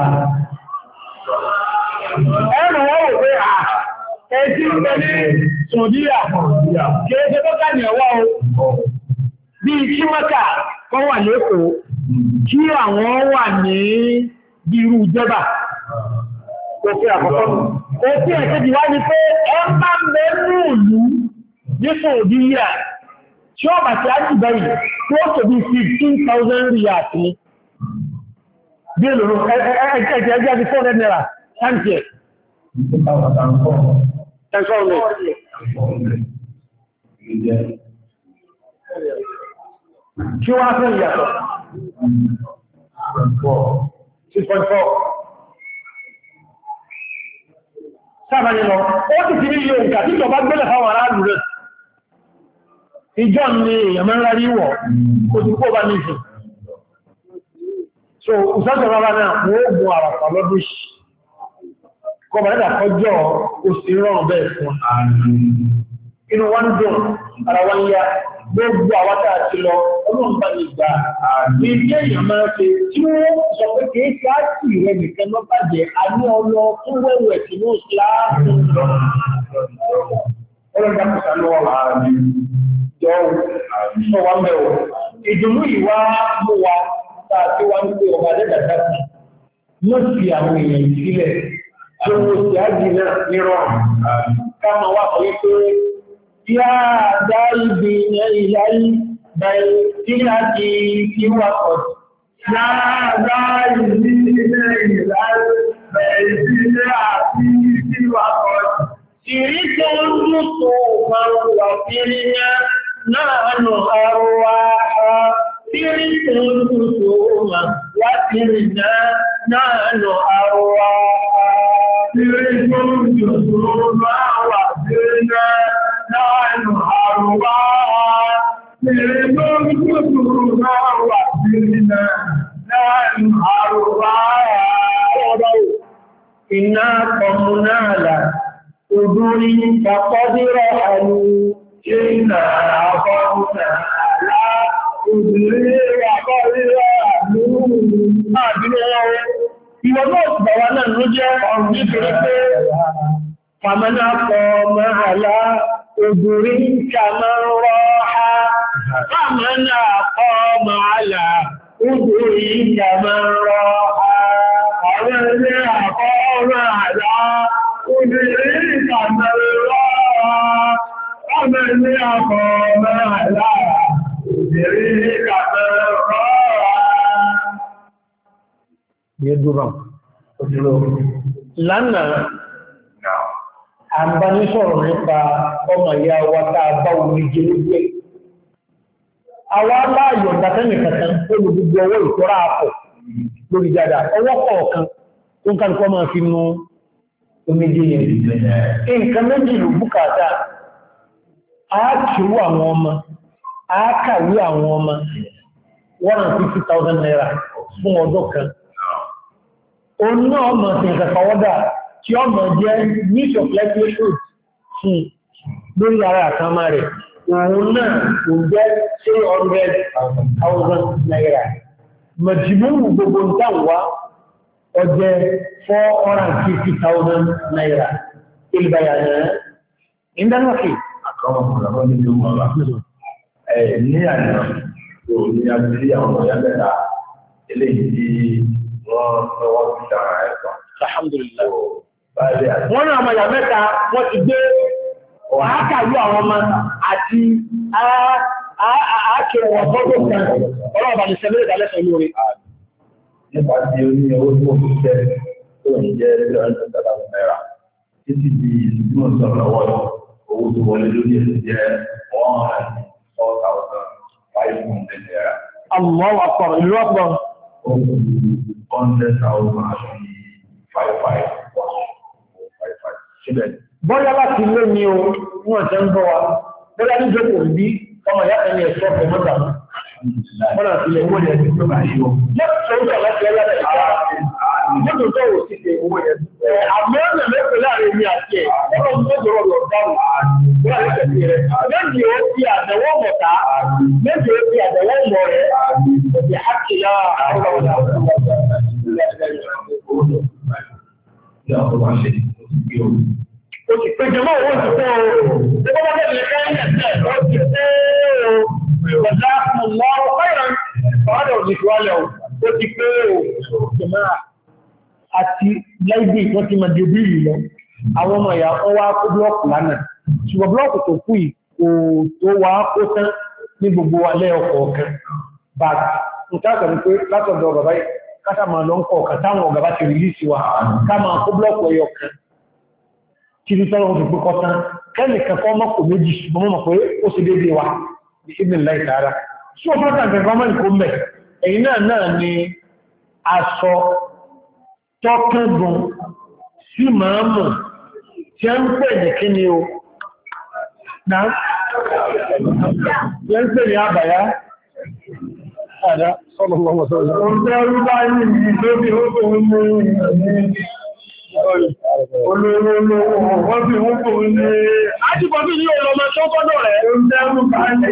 Ẹ̀rù wọ́n wò pé ẹjí ń bẹ ní Sọ̀díyà, kéèké tó ká ní ẹ̀wọ́ o, bí kí mọ́ta kọ́ wà lẹ́kọ̀ọ́, kí àwọn wà ní bírú jẹ́bà, òfin àkọ́kọ́. Òfin ẹ̀kẹ́jì wá ní pé ẹ bá mẹ́rù ìlú ní Sọ̀díyà, tí ó bàtí á jì báyìí, tó tó bí 15,000 riyal ní. Bí èlò ẹjẹ́ bí 400 naira, sáǹtì ẹ̀. Ẹ̀sọ́ ọ̀nà. Kí wọ́n fẹ́ ìyàtọ̀? 6.4. Sáàbà ní lọ, ó ti ti ní ilé òǹkà tí ìjọba gbẹ́lẹ̀ fáwọn aráàlú rẹ̀. Ìjọ ni èèyàn mẹ́rin rárí wọ̀, ó ti kó bá ní ìsìn. So, ìsájọ̀ bàbá náà, wọ́n ó gun àràpà lọ́dún ìṣì. Kọba ẹ̀dà kọjọ́ òsì rọrùn bẹ́ẹ̀ fún inú wọ́n dùn ara wá ń yá gbogbo àwátá àti lọ ọlọ́run bá lè gbà ìdí èèyàn máa ṣe tí wọ́n sọ pé kìí káàkì rẹ̀ nìkan lọ bàjẹ́ àní ọlọ fún wẹ́wẹ̀ tí ó síláàmù ọlọ́run dákùsà lọ́wọ́ jọ sọ wá mẹ́wọ̀ ìdùnnú ìwá mú wa tàbí wá ń pè ọba dẹ́dàdà sí ló fi àwọn èèyàn ìsílẹ̀ tí ó wọ́n sì ájì náà nírọ̀rùn ká máa wá sọ wípé yá dáìbì ìyáyí bàìtíyàtì kí wà pọ̀ yá dáìbì ìyáyí bàìtíyàtì kí wà pọ̀ ìrí tó ń lùtò máa wà fírí náà nù àrùwà ìrí tó ń lùtò máa wà fírí náà nù àrùwà ìrí tó ń lùtò máa wà fírí náà nù àrùwà ìrí tó ń lùtò máa wà fírí náà nù àrùwà iná kọmúnáàlà Odúrí kàkọ́dírọ̀ àlú ìrìnà àkọ́kùnà àlá òdúrí àkọ́dírọ̀ àlú máa dínú ọwọ́. Ìwọ̀n náà bàwà náà ló jẹ́ ọ̀rùn nítorí pé Fàmánà kọ máàlá òdúrí kàmọ́rọ̀ ha. Fàmánà kọ máàlá òdúrí kàmọ́rọ̀ ha. Àwọn ilé àkọ́rọ̀ àlá Obìnrin ìkàmẹ́rọ ọmọ ilé ọkọ̀ mẹ́rànlá, obìnrin ìkàmẹ́rọ Yẹ́dúrà, lánàá, àbánísọ̀rọ̀ nípa ọmọ ìyá wa táa bá omi jẹ lójú ẹ̀. Àwọn aláyọ̀ dákẹ́mì kankan olùgbogbo ọwọ́ ìtọ́rà àpọ̀ lórí jádà, ọwọ́ kọ̀ọ̀kan tó ń kàrùkọ́ máa fi nú omijé yẹn. Nǹkan méjì ló bùkátà, a kìíwò àwọn ọmọ, a kàwé àwọn ọmọ, 150,000 naira fún ọdún kan. O náà ọmọ sí nǹkan kọwọ́dà tí ọmọ jẹ́ means of livelihood fún lórí ara àkàmà rẹ̀. Òun náà kò jẹ́ 300,000 naira. Mọ̀jìmú gbogbo nǹkan wá ọjẹ́ 450,000 naira ilbayana ìdánwàkì àkọ́mọ̀kùnrin ní ìlú mọ́lá ní àná tó ní àti àwọn ọ̀yá mẹ́ta eléyìí tí wọ́n lọ́wọ́ sí dára ẹ̀kọ́ alhamdulillah wọ́n náà ọmọ ìyà mẹ́ta wọ́n ti gbé àákàlú àwọn ọmọ àti àákẹwọ̀ fọ́dọ̀ kan ọlọ́ọ̀bà ní sẹ́lẹ̀ ìdálẹ́sẹ̀ lórí nípa tí ó ní owó tó fi jẹ́ tó ń jẹ́ 300,000 naira títí di ìdúmọ̀ sọ̀rọ̀ lọ́wọ́ owó tó wọlé lórí ẹ̀sìn jẹ́ 104,500 naira. Àmọ́ wà pọ̀rọ̀ ìlú ọ̀pọ̀. Ó kù 100,000 55. Bọ́yá láti ilé ni o, wọ́n tẹ́ ń bọ́ wa, bọ́yá ní jẹ́ kò rí ọmọ ìyá ẹni ẹ̀ṣọ́ ọ̀pọ̀ mọ́ta. Wọ́n náà sílẹ̀ owó yẹn tó bá yíò. Lẹ́pùsọ̀ ó tọ̀lá sí ẹlẹ́rẹ̀ ìjá. Nítorí tó wò sí owó yẹn. Àmọ́ ọ̀nà mẹ́fẹ́ láàrin mi àti ẹ̀, ọlọ́run tó jọrọ̀ lọ dáhùn. Wọ́n rẹ̀ tẹ̀sí rẹ̀. Méjì ó fi àdẹ̀wọ́ mọ̀ta, méjì ó fi àdẹ̀wọ́ mọ̀ rẹ̀. Òbí àkìyà àwọn ọ̀dà. Ó ti pé jẹmọ́ owó ti pé o. Ẹgbẹ́ bá bẹ̀rẹ̀ kẹ́yìn ẹ̀sẹ̀ ó ti pé o. Ìwọ̀dá mọ̀ ọ̀pẹ́rẹ̀ ọ̀rọ̀ ìṣòwálẹ̀ ó ti pé o. Jẹmọ́ra àti láìbí wọ́n ti máa di orí ìlọ. Àwọn ọmọ ìyá wọ́n wá kó blọ́ọ̀kù lánàá. Ṣùgbọ́n blọ́ọ̀kù tó kú yìí kò tó wá kó tán ní gbogbo alẹ́ ọkọ̀ ọ̀kan. Bàtà nǹkan kan pé látọ̀dọ̀ bàbá yìí káṣà máa lọ ń kọ̀ ọ̀kan táwọn ọ̀gá bá ti rìlíìsì wa ká máa kó blọ́ọ̀kù ẹyọ kan. Kí ní tọ́lọ́ fi pẹ́kọ́ tán, kẹ́lì kankan mọ́kò méjì ṣùgbọ́n mọ́ pé ó sì dédé wa, ìṣẹ́bìn láìsára. Ṣí o fọ́ta gẹ̀gọ́mọ́ ìkó mẹ́, ẹ̀yìn náà ni aṣọ tọ́kẹ́gùn sí màámù tí a ń pè ní kí ni o, náà, tí a ń pè ní àbàyá, àdá, sọ́lọ́wọ́ olówó wọ́n fi wọ́n kò ní Àjíbọ̀ bí ní ọlọ́mọ tó gbọ́dọ̀ rẹ̀. Ó ń dẹ́rù bá ní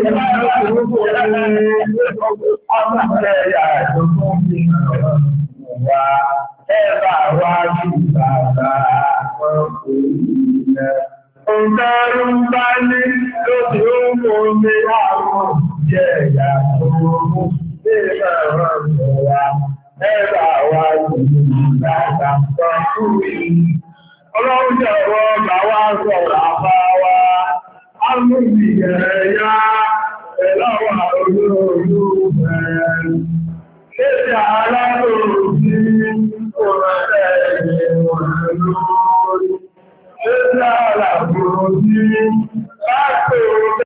ẹ̀bà wá sí bàbá ọkùnrin. Òǹdẹ́rù bá ní lóbi ó mú mi àwọn jẹ́ ìyà tó mú sí ẹ̀rọ wa. Ẹ̀bà wá sí bàbá ọkùnrin. Ọlọ́run jẹ́wọ́ bà wá sọ̀rọ̀ àbá wa. A mú ìyẹ̀yà ẹ̀lọ́wà olóòrú bẹ̀rẹ̀. Ṣé ti aláàrùn sí ọ̀rẹ́ ẹ̀yẹ̀ wọ̀n lórí? Ṣé ti aláàrùn sí